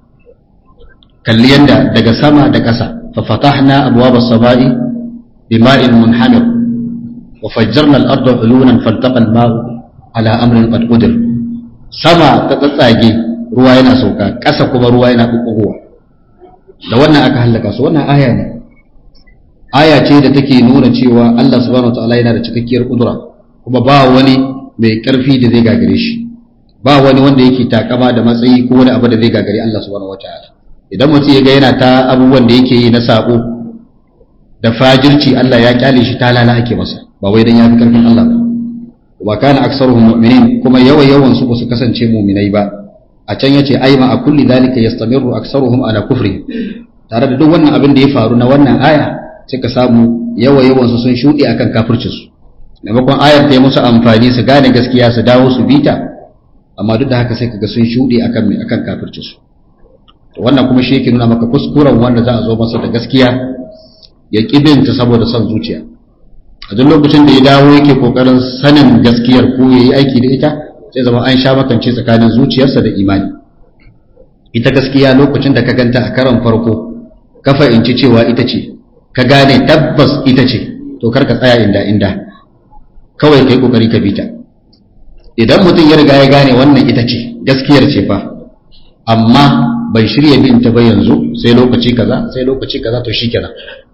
kalli yadda daga sama da ƙasa fa fatahna abwaaba as-samaa'i bima'in munhamir wa fajjarna al-ardha uyunan faltaqa al-ma'u ala amrin qad qadir sama ta tsatsage ruwa yana sauka ƙasa kuma ruwa yana bubbugowa da wannan aka halaka su wannan aya ne aya ce da take nuna cewa Allah subhanahu wataala yana da cikakkiyar kudura kuma ba wani mai karfi da zai gagare shi ba wani wanda yake takama da matsayi ko wani abu da zai gagare Allah subhanahu wataala idan mutum ya ga yana ta abubuwan da yake yi na sako da fajirci Allah ya kyale shi ta lala ake masa ba wai dan ya fi karfin Allah ba wa kana aksaruhum mu'minin kuma yawa yawan su ba su kasance mu'minai ba a can yace ai ma a kulli zalika yastamiru aksaruhum ala kufri tare da duk wannan abin da ya faru na wannan aya sai ka samu yawa yawan su sun shuɗe akan kafircin su maimakon ayar ta yi musu amfani su gane gaskiya su dawo su bita amma duk da haka sai kaga sun shuɗe akan mai akan kafircin su to wannan kuma shi yake nuna maka kuskuren wanda za a zo masa da gaskiya ya kibinta saboda son zuciya a duk lokacin da ya dawo yake kokarin sanin gaskiyar ko yayi aiki da ita sai zama an sha makance tsakanin zuciyarsa da imani ita gaskiya lokacin da ka ganta a karan farko ka fahimci cewa ita ce ka gane tabbas ita ce to karka tsaya inda inda kawai kai kokari ka bita idan mutum ya riga ya gane wannan ita ce gaskiyar ce fa amma bai shirya bin ta ba yanzu sai lokaci kaza sai lokaci kaza to shikenan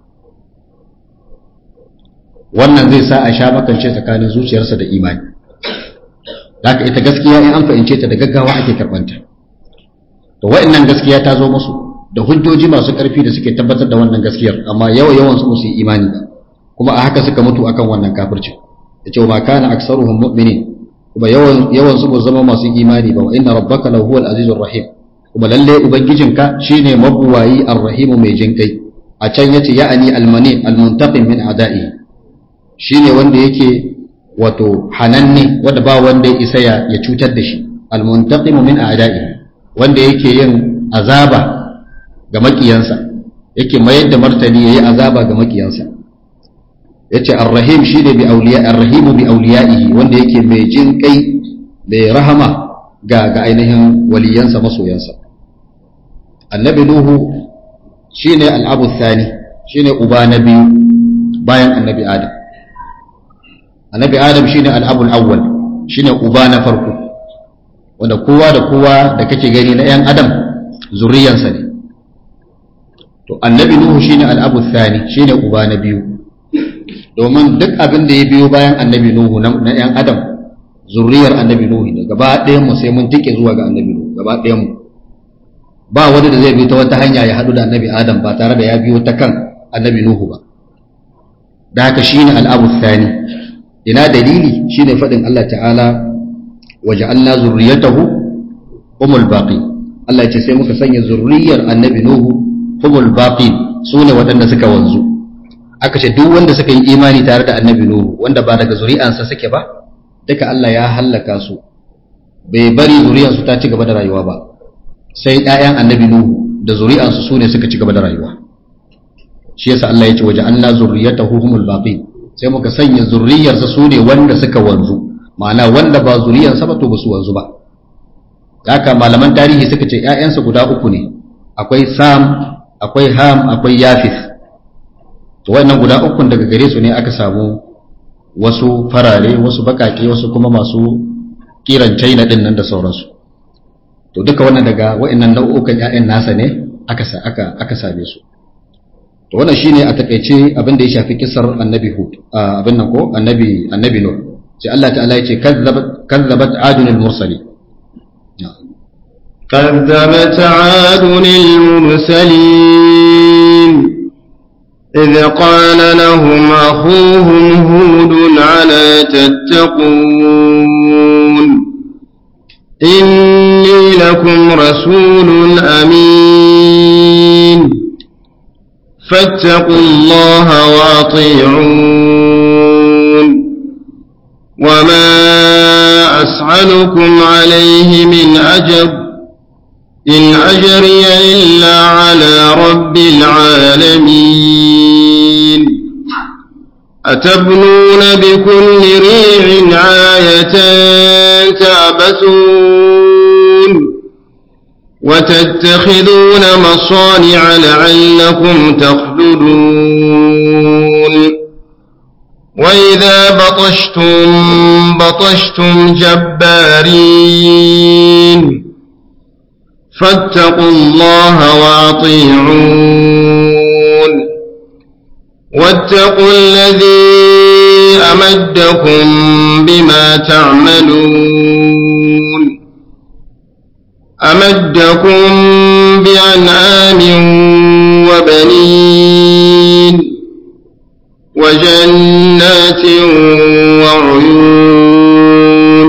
wannan zai sa a sha makance tsakanin zuciyarsa da imani haka ita gaskiya in an fahimce ta da gaggawa ake karbanta to wa'annan gaskiya ta zo musu da hujjoji masu ƙarfi da suke tabbatar da wannan gaskiyar amma yawa yawan su su yi imani ba kuma a haka suka mutu akan wannan kafirci yace wa kana aksaruhum mu'minin kuma yawan yawan su zama masu imani ba wa inna rabbaka lahuwal azizur rahim kuma lalle ubangijinka shine mabuwayi arrahimu mai jinkai a can yace ya'ani almani almuntaqim min a'da'i shine wanda yake wato hananne wanda ba wanda ya isa ya cutar da shi al-muntaqimu min a'da'ihi wanda yake yin azaba ga makiyansa yake mayar da martani yayi azaba ga makiyansa yace ar-rahim shine bi awliya ar-rahim bi awliya'ihi wanda yake mai jin kai mai rahama ga ga ainihin waliyansa masoyansa annabi nuhu shine al-abu thani shine uba na biyu bayan annabi adam annabi adam shine al-abu al-awwal shine uba na farko wanda kowa da kowa da kake gani na yan adam zuriyansa ne to annabi nuhu shine al-abu thani shine uba na biyu domin duk abin da ya biyo bayan annabi nuhu na yan adam zuriyar annabi nuhu ne gaba ɗayan mu sai mun tike zuwa ga annabi nuhu gaba ɗayan mu ba wanda da zai bi ta wata hanya ya hadu da annabi adam ba tare da ya biyo ta kan annabi nuhu ba da haka shine al-abu thani ina dalili shine fadin Allah ta'ala waja'alna zurriyatahu humul baqi Allah ya ce sai muka sanya zurriyar annabi nuhu humul baqi sune waɗanda suka wanzu aka ce duk wanda suka yi imani tare da annabi nuhu wanda ba daga zuri'ansa suke ba duka Allah ya hallaka su bai bari zuri'ansu ta ci gaba da rayuwa ba sai ƴaƴan annabi nuhu da zuri'ansu sune suka ci gaba da rayuwa shi yasa Allah ya ce waja'alna zurriyatahu humul baqi sai muka sanya zurriyarsa sune wanda suka wanzu ma'ana wanda ba zuriyarsa ba to ba su wanzu ba haka malaman tarihi suka ce ƴaƴansa guda uku ne akwai sam akwai ham akwai yafith to wannan guda ukun daga gare su ne aka samu wasu farare wasu bakake wasu kuma masu kiran china din nan da sauransu to duka wannan daga wa'annan nau'ukan ƴaƴan nasa ne aka aka aka same su to wannan shine a takeice abin da ya shafi kisar annabi hud abin nan ko annabi annabi nuh sai Allah ta'ala ya ce kazzabat kazzabat adun al-mursalin كذبت عاد المرسلين إذ قال لهم أخوهم هود ألا تتقون إني لكم رسول أمين فاتقوا الله وأطيعون وما أسألكم عليه من أجر إن أجري إلا على رب العالمين أتبنون بكل ريع آية تعبثون وتتخذون مصانع لعلكم تخلدون وإذا بطشتم بطشتم جبارين فاتقوا الله وأطيعون واتقوا الذي أمدكم بما تعملون أمدكم بأنعام وبنين وجنات وعيون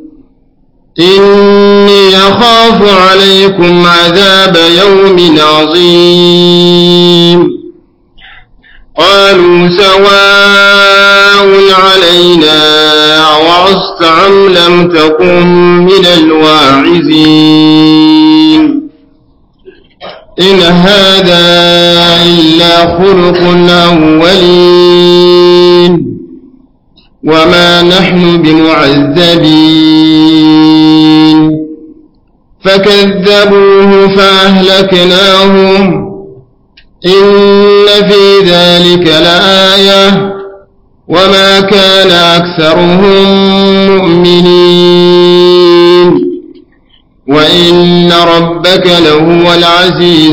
إني أخاف عليكم عذاب يوم عظيم قالوا سواء علينا وعظت أم لم تكن من الواعظين إن هذا إلا خلق الأولين وما نحن بمعذبين فكذبوه فأهلكناهم إن في ذلك لآية وما كان أكثرهم مؤمنين وإن ربك لهو العزيز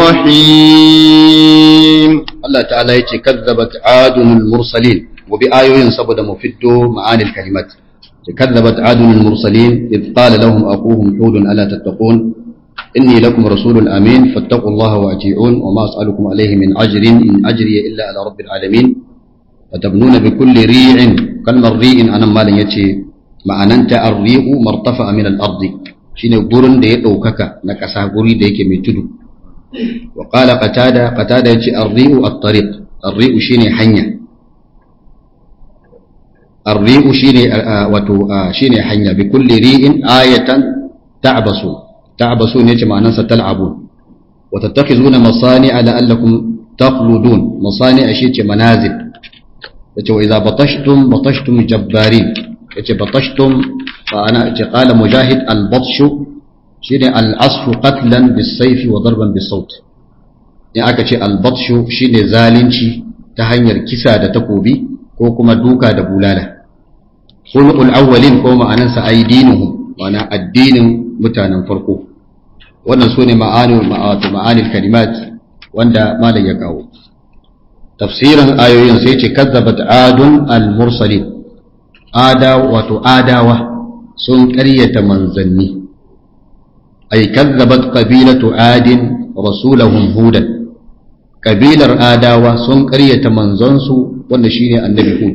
الرحيم الله تعالى كذبت عاد المرسلين وبآيوين سبد مفد معاني الكلمات كذبت عاد المرسلين إذ قال لهم أخوهم هود ألا تتقون إني لكم رسول أمين فاتقوا الله وأطيعون وما أسألكم عليه من أجر إن أجري إلا على رب العالمين فتبنون بكل ريع كلمة ريع أنا مال يتي معنى الريع مرتفع من الأرض شين برن دي أوكاكا نكسا بري ديك ميتدو وقال قتادة قتادة يتي الريع الطريق الريع شين حنيا ar-ri'u shine wato shine hanya bi kulli ri'in ayatan ta'basu ta'basu ne ce ma'anarsa tal'abun wa tattakhizuna masani'a la'allakum takhludun masani'a shi ce manazil yace wa idza batashtum batashtum jabbarin yace batashtum fa ana yace qala mujahid al-batshu shine al-asfu qatlan bis-sayfi wa darban bis-sawt in aka ce al-batshu shine zalunci ta hanyar kisa da takobi ko kuma duka da bulala khuluqul awwalin ko ma'anansa aidinuhum ma'ana addinin mutanen farko wannan sune ma'ani ma'anil kalimat wanda malam ya kawo tafsirin ayoyin sai ce kazzabat adun al-mursalin ada wato adawa sun ƙaryata manzanni ay kazzabat qabilatu adin rasulahum hudan kabilar adawa sun ƙaryata manzansu wanda shine annabi hud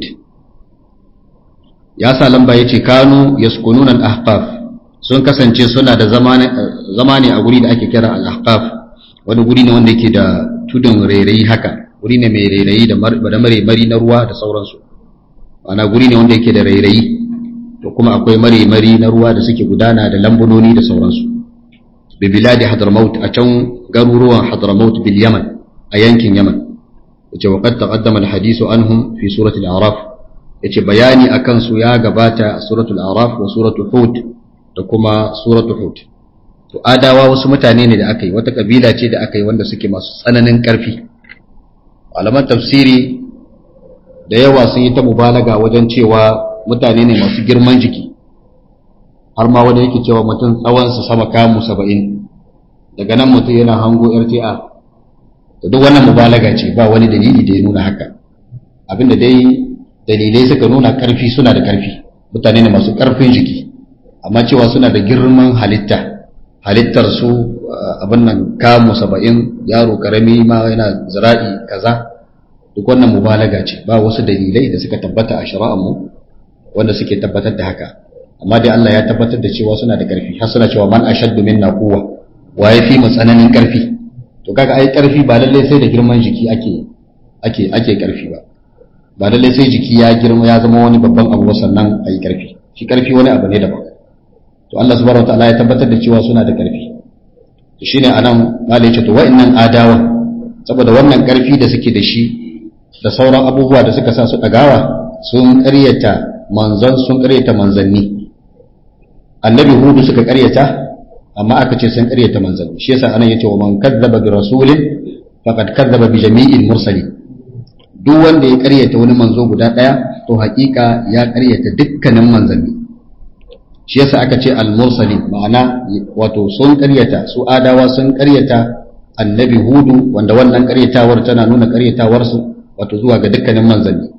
ya sa lamba yace kanu yaskununa al-ahqaf sun kasance suna da zamani a guri da ake kira al-ahqaf wani guri ne wanda yake da tudun rairayi haka guri ne mai rairayi da mare mari na ruwa da sauransu ana guri ne wanda yake da rairayi to kuma akwai mare mari na ruwa da suke gudana da lambunoni da sauransu bi biladi hadramaut a can garuruwan hadramaut bil yaman a yankin yaman yace wa qad taqaddama al-hadithu anhum fi surati al-a'raf yace bayani akan su ya gabata a suratul a'raf wa suratul hud da kuma suratul hud to adawa wasu mutane ne da aka yi wata kabila ce da aka yi wanda suke masu tsananin karfi malaman tafsiri da yawa sun yi ta mubalaga wajen cewa mutane ne masu girman jiki har ma wanda yake cewa mutum tsawonsa sama kamu saba'in daga nan mutum yana hango R T A to duk wannan mubalaga ce ba wani dalili da ya nuna haka abinda dai dalilai suka nuna karfi suna da karfi mutane ne masu karfin jiki amma cewa suna da girman halitta halittar su abin nan kamu saba'in yaro karami ma yana zira'i kaza duk wannan mubalaga ce ba wasu dalilai da suka tabbata a shari'ar mu wanda suke tabbatar da haka amma dai Allah ya tabbatar da cewa suna da karfi har suna cewa man ashaddu minna quwwa wa yafi mu tsananin karfi to kaga ai karfi ba lalle sai da girman jiki ake ake ake karfi ba ba lalle sai jiki ya girma ya zama wani babban abu sannan ai karfi shi karfi wani abu ne daban to Allah subhanahu wataala ya tabbatar da cewa suna da karfi to shine anan malai ce to wa'annan adawa saboda wannan karfi da suke da shi da sauran abubuwa da suka sa su dagawa sun ƙaryata manzon sun ƙaryata manzanni annabi hudu suka ƙaryata amma aka ce sun ƙaryata manzanni shi yasa anan yace wa man kadzaba bi rasulin faqad kadzaba bi jami'il mursalin duk wanda ya ƙaryata wani manzo guda daya to haƙiƙa ya ƙaryata dukkanin manzanni shi yasa aka ce al-mursalin ma'ana wato sun ƙaryata su adawa sun ƙaryata annabi hudu wanda wannan ƙaryatawar tana nuna ƙaryatawar su wato zuwa ga dukkanin manzanni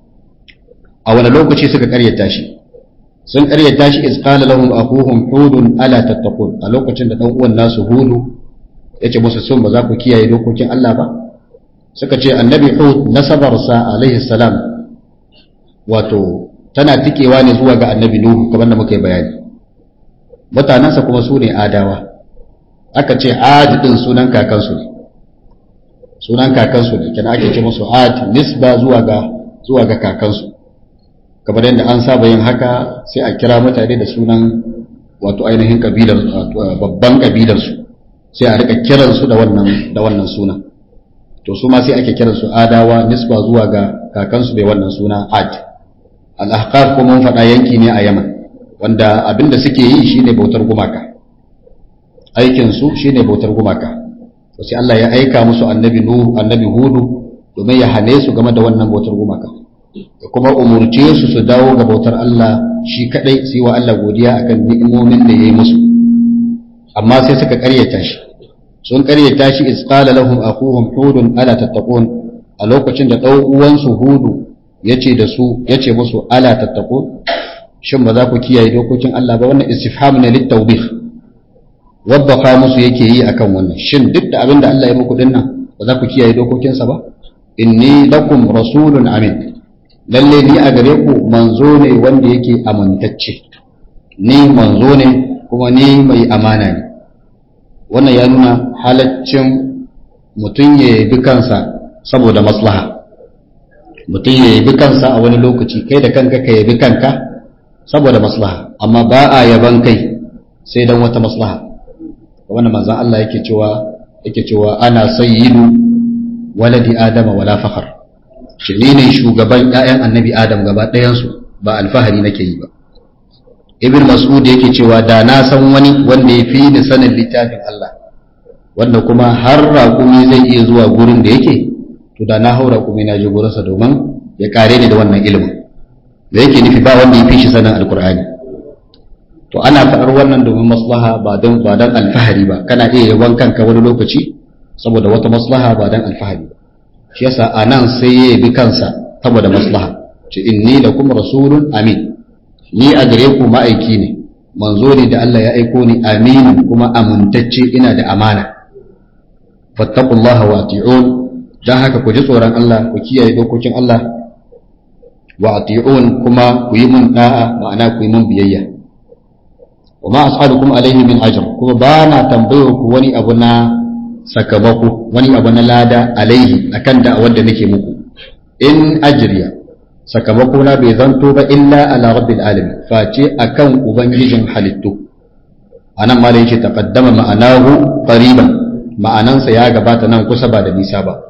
a wani lokaci suka ƙaryata shi sun ƙaryata shi iz qala lahum akhuhum hudun ala tattaqun a lokacin da dan uwan nasu hudu yace musu sun ba za ku kiyaye dokokin Allah ba suka ce annabi hud nasabarsa alaihi salam wato tana tikewa ne zuwa ga annabi nuhu kamar da muka yi bayani mutanansa kuma su ne adawa aka ce ad din sunan kakansu ne sunan kakansu ne kenan ake ce musu ad nisba zuwa ga zuwa ga kakansu kamar yadda an saba yin haka sai a kira mutane da sunan wato ainihin kabilar babban kabilar su sai a rika kiran su da wannan da wannan sunan to su ma sai ake kiran su adawa nisba zuwa ga kakansu bai wannan suna ad al-ahqaf kuma mun faɗa yanki ne a Yaman wanda abinda suke yi shine bautar gumaka aikin su shine bautar gumaka to sai Allah ya aika musu annabi nuhu annabi hudu domin ya hane su game da wannan bautar gumaka da kuma umurce su su dawo ga bautar Allah shi kadai su yi wa Allah godiya akan ni'imomin da yayi musu amma sai suka ƙaryata shi sun ƙaryata shi iz qala lahum akhuhum hudun ala tattaqun a lokacin da dan uwan su hudu yace da su yace musu ala tattaqun shin ba za ku kiyaye dokokin Allah ba wannan istifham ne littawbih wadda musu yake yi akan wannan shin duk da abinda Allah ya muku dinnan ba za ku kiyaye dokokinsa ba inni lakum rasulun amin lalle ni a gare ku manzo ne wanda yake amintacce ni manzo ne kuma ni mai amana ne wannan ya nuna halaccin mutum ya bi kansa saboda maslaha mutum ya yabi kansa a wani lokaci, kai da kanka ka yabi kanka saboda maslaha, amma ba a yaban kai sai don wata maslaha. Wannan manzon Allah yake cewa yake cewa ana sayyidu waladi adama wala fakhar, shi ni ne shugaban ƴaƴan annabi adam gaba ɗayan su, ba alfahari nake yi ba. Ibn Mas'ud yake cewa da na san wani wanda ya fi ni sanin littafin Allah, wanda kuma har raƙumi zai iya zuwa gurin da yake, to da na hau raƙumi na je gurinsa domin ya kare ni da wannan ilimin. Da yake nufi ba wanda ya fi shi sanin alkur'ani. To ana faɗar wannan domin maslaha ba don ba don alfahari ba. Kana iya yawan kanka wani lokaci saboda wata maslaha ba don alfahari ba. Shi yasa anan sai ya bi kansa saboda maslaha. Ce inni lakum rasulun amin. Ni a gare ku ma'aiki ne, manzo ne da Allah ya aiko ni, aminin kuma amintacce, ina da amana. Fattaqullaha wa ati'un, dan haka ku ji tsoron Allah, ku kiyaye dokokin Allah, wa ati'un kuma ku yi mun da'a, ma'ana ku yi mun biyayya. Wa ma as'alukum alaihi min ajr, kuma ba na tambayo ku wani abu na sakamako, wani abu na lada alaihi akan da'awar da nake muku. In ajriya, sakamako na bai zanto ba illa ala rabbil alamin, face akan ubangijin halittu. Anan ma da yake taqaddama ma'anahu qariban, ma'anansa ya gabata nan kusa ba da nisa ba.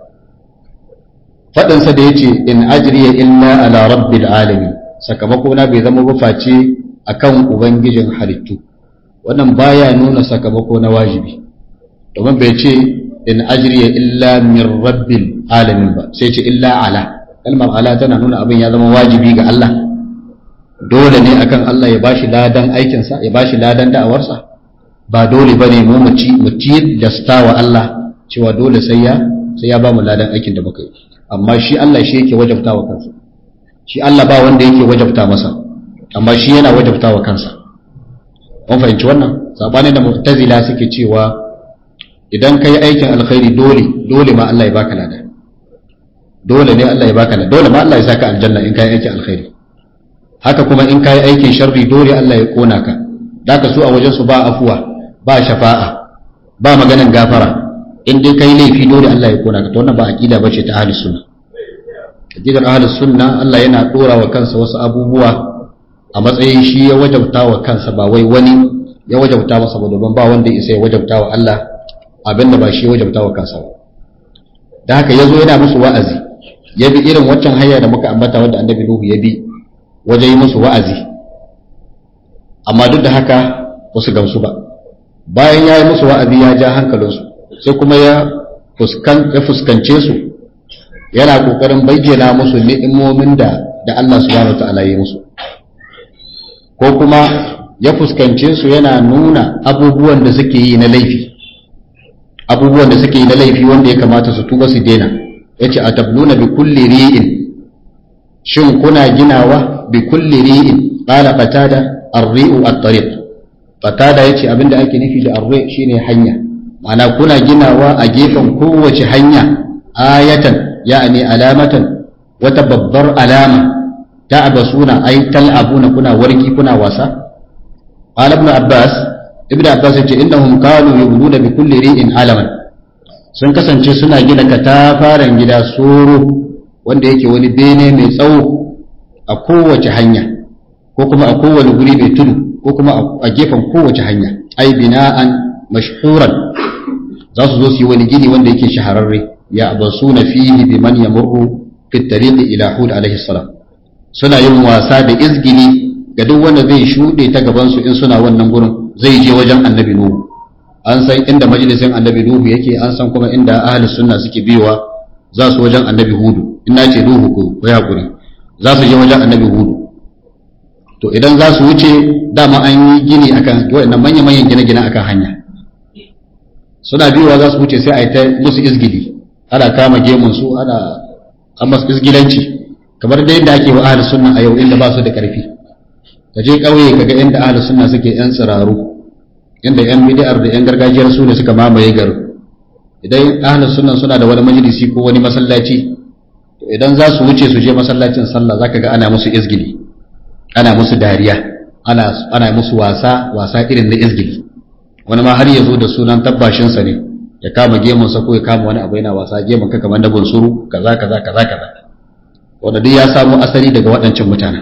Fadin sa da yace in ajriya illa ala rabbil alamin, sakamako na bai zama ba face akan ubangijin halittu. Wannan baya nuna sakamako na wajibi, domin bai ce in ajriya illa min rabbil alamin ba, sai ce illa ala. Kalmar ala tana nuna abin ya zama wajibi ga Allah, dole ne akan Allah ya bashi ladan aikinsa, ya bashi ladan da'awarsa. Ba dole bane mu mu ci mu tilasta wa Allah cewa dole sai ya sai ya ba mu ladan aikin da muka yi. Amma shi Allah shi yake wajabta wa kansa, shi Allah ba wanda yake wajabta masa, amma shi yana wajabta wa kansa. Mun fahimci wannan sabanin da mu'tazila suke cewa idan kai aikin alkhairi dole dole ma Allah ya baka ladan, dole ne Allah ya baka ladan, dole ma Allah ya saka aljanna in kai aikin alkhairi. Haka kuma in kai aikin sharri dole Allah ya kona ka. Daka su a wajen su ba afuwa, ba shafa'a, ba maganan gafara. In dai kai laifi dole Allah ya kona ka. To wannan ba aqida bace ta ahlus sunna. Aqidar ahlus sunna, Allah yana dora wa kansa wasu abubuwa a matsayin shi ya wajabta wa kansa, ba wai wani ya wajabta masa ba, domin ba wanda isa ya wajabta wa Allah abinda ba shi ya wajabta wa kansa ba. Da haka yazo yana musu wa'azi, ya bi irin waccan hanya da muka ambata wanda annabi Nuhu ya bi wajen yi musu wa'azi, amma duk da haka ba su gamsu ba. Bayan ya yi musu wa'azi ya ja hankalinsu, sai kuma ya fuskance su, yana ƙoƙarin bayyana musu ni'imomin da da Allah subhanahu wa ta'ala ya yi musu, ko kuma ya fuskance su yana nuna abubuwan da suke yi na laifi, abubuwan da suke yi na laifi wanda ya kamata su tuba su daina. Yace atabluna bi kulli ri'in, shin kuna ginawa bi kulli ri'in? Qala qatada ar-ri'u at-tariq. Qatada yace abinda ake nufi da ar-ri' shine hanya, ma'ana kuna ginawa a gefen kowace hanya, ayatan ya'ni alamatan, wata babbar alama, ta'basuna ay tal'abuna, kuna warki kuna wasa. Qala ibn Abbas, ibn Abbas yace innahum kanu yubnuna bi kulli ri'in alaman, sun kasance suna gina katafaren gida soro wanda yake wani bene mai tsawo a kowace hanya, ko kuma a kowane guri mai tudu, ko kuma a gefen kowace hanya. Ai bina'an mashhuran, za su zo su yi wani gini wanda yake shahararre. Ya abasuna fihi biman yamurru fi tariqi ila Hud alaihi salam, suna yin wasa da izgili ga duk wanda zai shuɗe ta gaban su in suna wannan gurin zai je wajen annabi Nuhu. An san inda majalisin annabi Nuhu yake, an san kuma inda ahlus sunna suke biyowa, za su wajen annabi Hudu. In na ce Nuhu ko ko ya guri, za su je wajen annabi Hudu. To idan za su wuce, dama an yi gini akan waɗannan manyan manyan gine-gine akan hanya, suna biyowa za su wuce sai a yi ta musu izgili, ana kama gemun su, ana an masu izgilanci, kamar da yadda ake wa ahlus sunna a yau inda ba su da ƙarfi. Ka je ƙauye kaga inda ahlus sunna suke yan tsiraru, inda yan bid'ar da yan gargajiyar su ne suka mamaye garin. Idan ahlus sunna suna da wani majalisi ko wani masallaci, to idan za su wuce su je masallacin sallah zaka ga ana musu izgili, ana musu dariya, ana ana musu wasa wasa irin na izgili. Wani ma har ya zo da sunan tabbashin sa ne, ya kama gemun sa ko ya kama wani abu yana wasa, gemun ka kamar da bunsuru, kaza kaza kaza kaza. wanda duk ya samu asali daga waɗancan mutanen.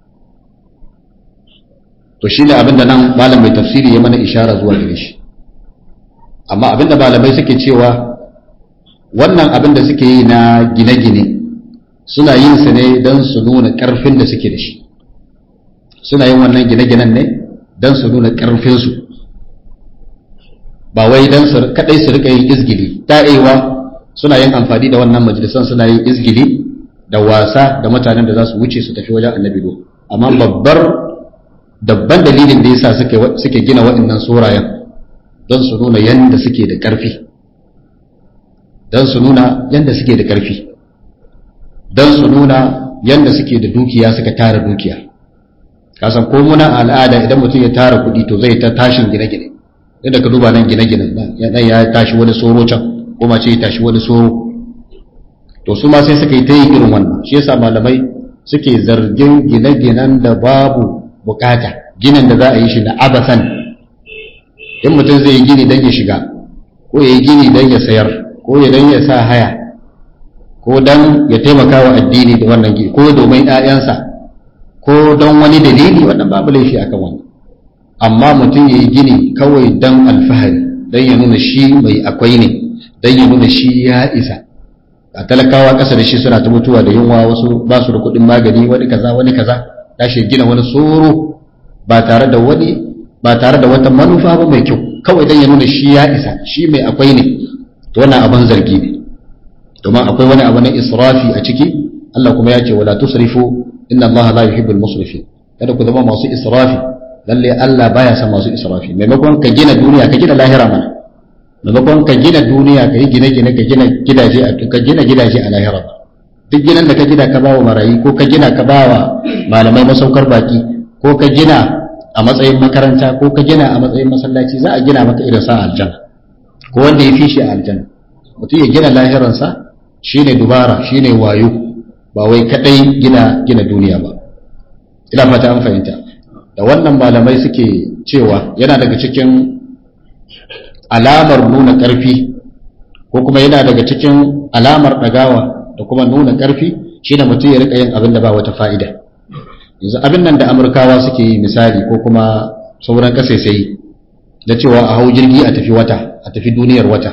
To shi ne abinda nan malam mai tafsiri ya mana ishara zuwa gare shi. Amma abinda malamai suke cewa wannan abinda suke yi na gine-gine suna yin su ne don su nuna ƙarfin da suke da shi. Suna yin wannan gine-ginen ne don su nuna ƙarfinsu, ba wai don su kaɗai su rika yin izgili. Ta'ewa suna yin amfani da wannan majalisan suna yin izgili da wasa da mutanen da za su wuce su tafi wajen annabi do. Amma babbar dabban dalilin da yasa suke suke gina waɗannan surayen don su nuna yanda suke da ƙarfi, don su nuna yanda suke da ƙarfi, don su nuna yanda suke da dukiya, suka tara dukiya. Kasan ko muna al'ada idan mutum ya tara kuɗi to zai ta tashin gine-gine. Idan ka duba nan gine-ginen nan ya tashi wani soro can, ko ma ce ya tashi wani soro. To su ma sai suka yi ta yi irin wannan. Shi yasa malamai suke zargin gine-ginen da babu bukata, ginin da za a yi shi na abasan. In mutum zai yi gini don ya shiga, ko ya yi gini don ya sayar, ko ya don ya sa haya, ko don ya taimaka wa addini da wannan gini, ko domin ‘ya'yansa, ko don wani dalili, wannan babu laifi akan wani. Amma mutum ya yi gini kawai don alfahari, don ya nuna shi mai akwai ne, don ya nuna shi ya isa. A talakawa ƙasa da shi suna ta mutuwa da yunwa, wasu ba su da kuɗin magani, wani kaza wani kaza, tashi gina wani tsoro ba tare da wani ba tare da wata manufa ba mai kyau, kawai don ya nuna shi ya isa, shi mai akwai ne. To wannan abin zargi ne, domin akwai wani abu na israfi a ciki. Allah kuma ya ce wala tusrifu inna Allah la yuhibbul musrifin. Kada ku zama masu israfi, lalle Allah baya son masu israfi. Maimakon ka gina duniya ka gina lahira mana, maimakon ka gina duniya ka yi gine-gine ka gina gidaje a ka gina gidaje a lahira. Duk ginin da ka gina ka bawa marayi, ko ka gina ka bawa malamai masaukar baki, ko ka gina a matsayin makaranta, ko ka gina a matsayin masallaci, za a gina maka irin sa aljanna, ko wanda ya fi shi a aljanna. Mutum ya gina lahiransa shine dubara, shine wayo, ba wai kadai gina gina duniya ba. Ina fata an fahimta. Da wannan malamai suke cewa yana daga cikin alamar nuna ƙarfi, ko kuma yana daga cikin alamar ɗagawa da kuma nuna ƙarfi, shine mutum ya rika yin abin da ba wata fa'ida. Yanzu abin nan da Amurkawa suke yi misali, ko kuma sauran ƙasashe, da cewa a hau jirgi a tafi wata, a tafi duniyar wata,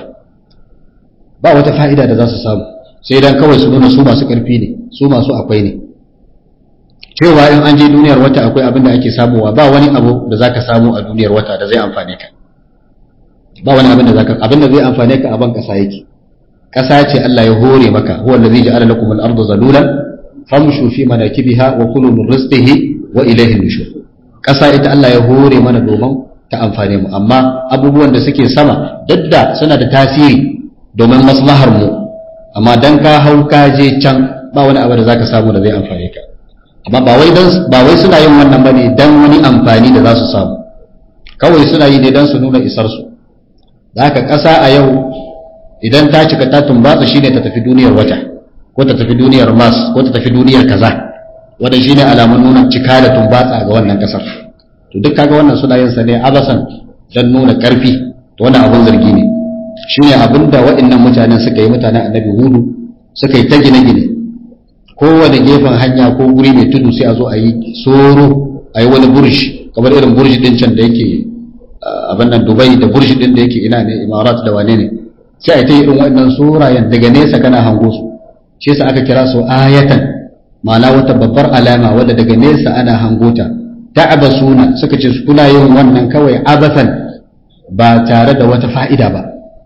ba wata fa'ida da za su samu, sai dan kawai su nuna su masu ƙarfi ne, su masu akwai ne. Cewa in an je duniyar wata akwai abin da ake samuwa, ba wani abu da zaka samu a duniyar wata da zai amfane ka. Ba wani abin da zaka abin da zai amfane ka a ban ƙasa yake. Ƙasa ce Allah ya hore maka, huwa allazi ja'ala lakum al-ardha zalulan famshu fi manakibiha wa kulu min rizqihi wa ilayhi nushur. Ƙasa ita Allah ya hore mana domin ta amfane mu, amma abubuwan da suke sama dadda suna da tasiri domin maslahar mu, amma dan ka hau ka je can ba wani abu da zaka samu da zai amfane ka. Amma ba wai dan ba wai suna yin wannan bane dan wani amfani da za su samu, kawai suna yi ne dan su nuna isar su. Da haka ƙasa a yau idan ta cika ta tumbatsa shine ta tafi duniyar wata, ko ta tafi duniyar Mars, ko ta tafi duniyar kaza, wanda shine alamun nuna cika da tumbatsa ga wannan ƙasar. To duk kaga wannan suna yin sa ne abasan dan nuna ƙarfi. To wannan abun zargi ne. Shine abinda waɗannan mutanen suka yi, mutanen Annabi Hudu suka yi ta gine-gine. Kowane gefen hanya ko guri mai tudu sai a zo a yi soro, a yi wani burj, kamar irin burj din can da yake abin nan Dubai, da burj din da yake ina ne Imarat da wane ne, sai a yi ta irin waɗannan surayen daga nesa kana hango su. Shi yasa aka kira su ayatan, ma'ana wata babbar alama wadda daga nesa ana hangota. Ta'abasuna suka ce su kuna yin wannan kawai abasan, ba tare da wata fa'ida ba.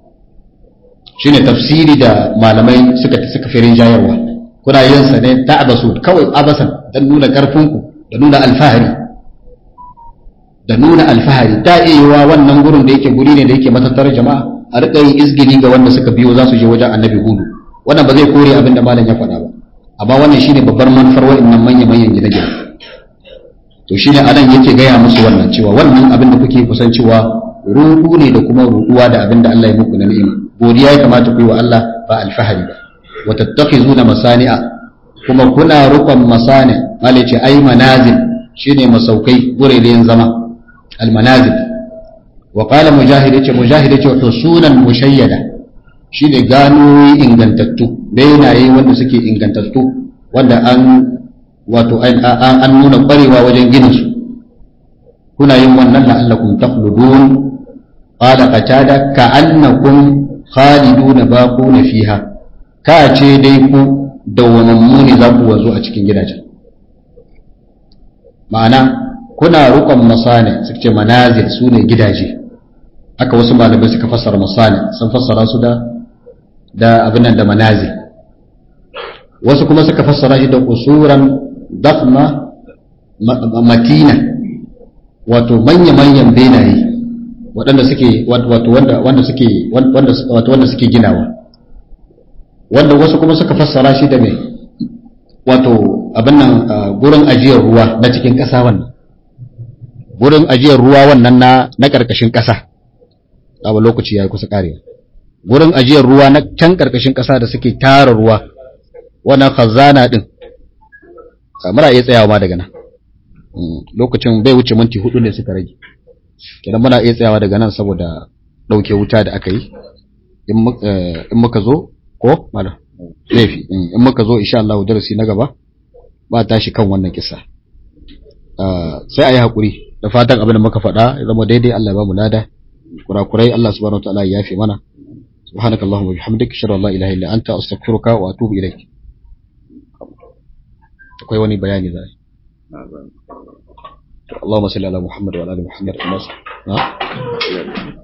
Shine tafsiri da malamai suka suka firin jayarwa. Kuna yin sa ne ta'abasu kawai abasan, dan nuna karfinku da nuna alfahari, da nuna alfahari. Ta iya wannan gurin da yake guri ne da yake matattar jama'a, a riƙa yin izgili ga wanda suka biyo za su je wajen Annabi Hudu. Wannan ba zai kore abin da malam ya faɗa ba, amma wannan shine babbar manufar wa'annan manya-manyan gine-gine. To shine anan yake gaya musu wannan cewa wannan abin da kuke kusan cewa ruɗu ne da kuma ruɗuwa da abin da Allah ya muku na ni'ima. Godiya ya kamata ku yi wa Allah ba alfahari ba. Wa tattakhizuna masani'a, kuma kuna rukun masani, malai ce ai manazil, shine masaukai, gurelen zama, al manazil. Wa qala mujahid, yace mujahid yace husunan mushayyada, shine ganoyi ingantattu, benaye wanda suke ingantattu, wanda an wato an nuna ƙwarewa wajen gina su kuna yin wannan la'allakum taqludun qala qatada ka'annakum khaliduna baquna fiha ka ce dai ku dawwamammu ne za ku wazo a cikin gidajen ma'ana kuna rukun masane suka ce manazil su ne gidaje haka wasu malamai suka fassara masane sun fassara su da da abin nan da manazil wasu kuma suka fassara shi da usuran dafna matina wato manya-manyan benaye waɗanda suke wato wanda wanda suke wanda wato wanda suke ginawa wanda wasu kuma suka fassara shi da me wato abin nan gurin ajiyar ruwa na cikin ƙasa wannan gurin ajiyar ruwa wannan na na ƙarƙashin ƙasa a lokaci ya kusa ƙarewa gurin ajiyar ruwa na can ƙarƙashin ƙasa da suke tara ruwa wannan khazana din muna iya tsayawa ma daga nan lokacin bai wuce minti hudu ne suka rage kenan muna iya tsayawa daga nan saboda dauke wuta da aka yi in muka zo ko mala laifi in muka zo insha Allah darasi na gaba ba tashi kan wannan kissa sai ayi hakuri da fatan abin da muka faɗa ya zama daidai Allah ya ba mu lada kurakurai Allah subhanahu wataala ya yafe mana subhanakallahumma wa bihamdika ashhadu an la ilaha illa anta astaghfiruka wa atubu ilaik akwai wani bayani da Allahumma salli ala Muhammad wa ala ali Muhammad.